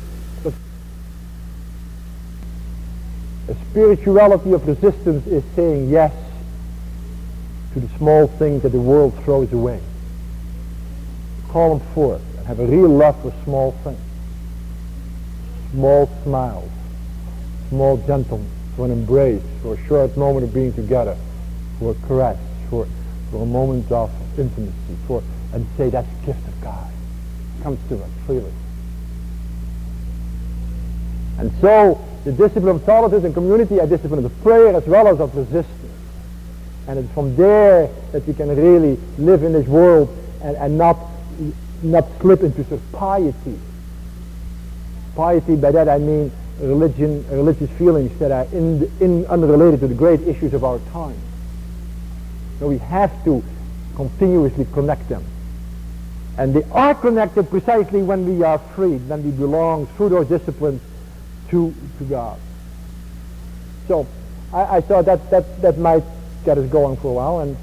[SPEAKER 2] A spirituality of resistance is saying yes to the small things that the world throws away. Call them forth and have a real love for small things. Small smiles, small gentleness, for an embrace, for a short moment of being together, for a caress, for a moment of intimacy, and say that's a gift of God. It comes to us freely. And so the discipline of solitude and community are disciplines of prayer as well as of resistance. And it's from there that we can really live in this world and not slip into sort of piety. Piety, by that I mean religious feelings that are unrelated to the great issues of our time. So we have to continuously connect them. And they are connected precisely when we are freed, when we belong through those disciplines to God. So I thought that might get us going for a while, and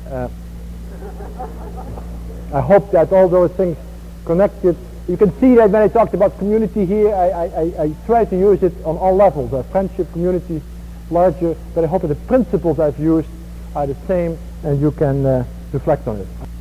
[SPEAKER 2] I hope that all those things connected. You can see that when I talked about community here, I try to use it on all levels. Friendship, community, larger, but I hope that the principles I've used are the same and you can reflect on it.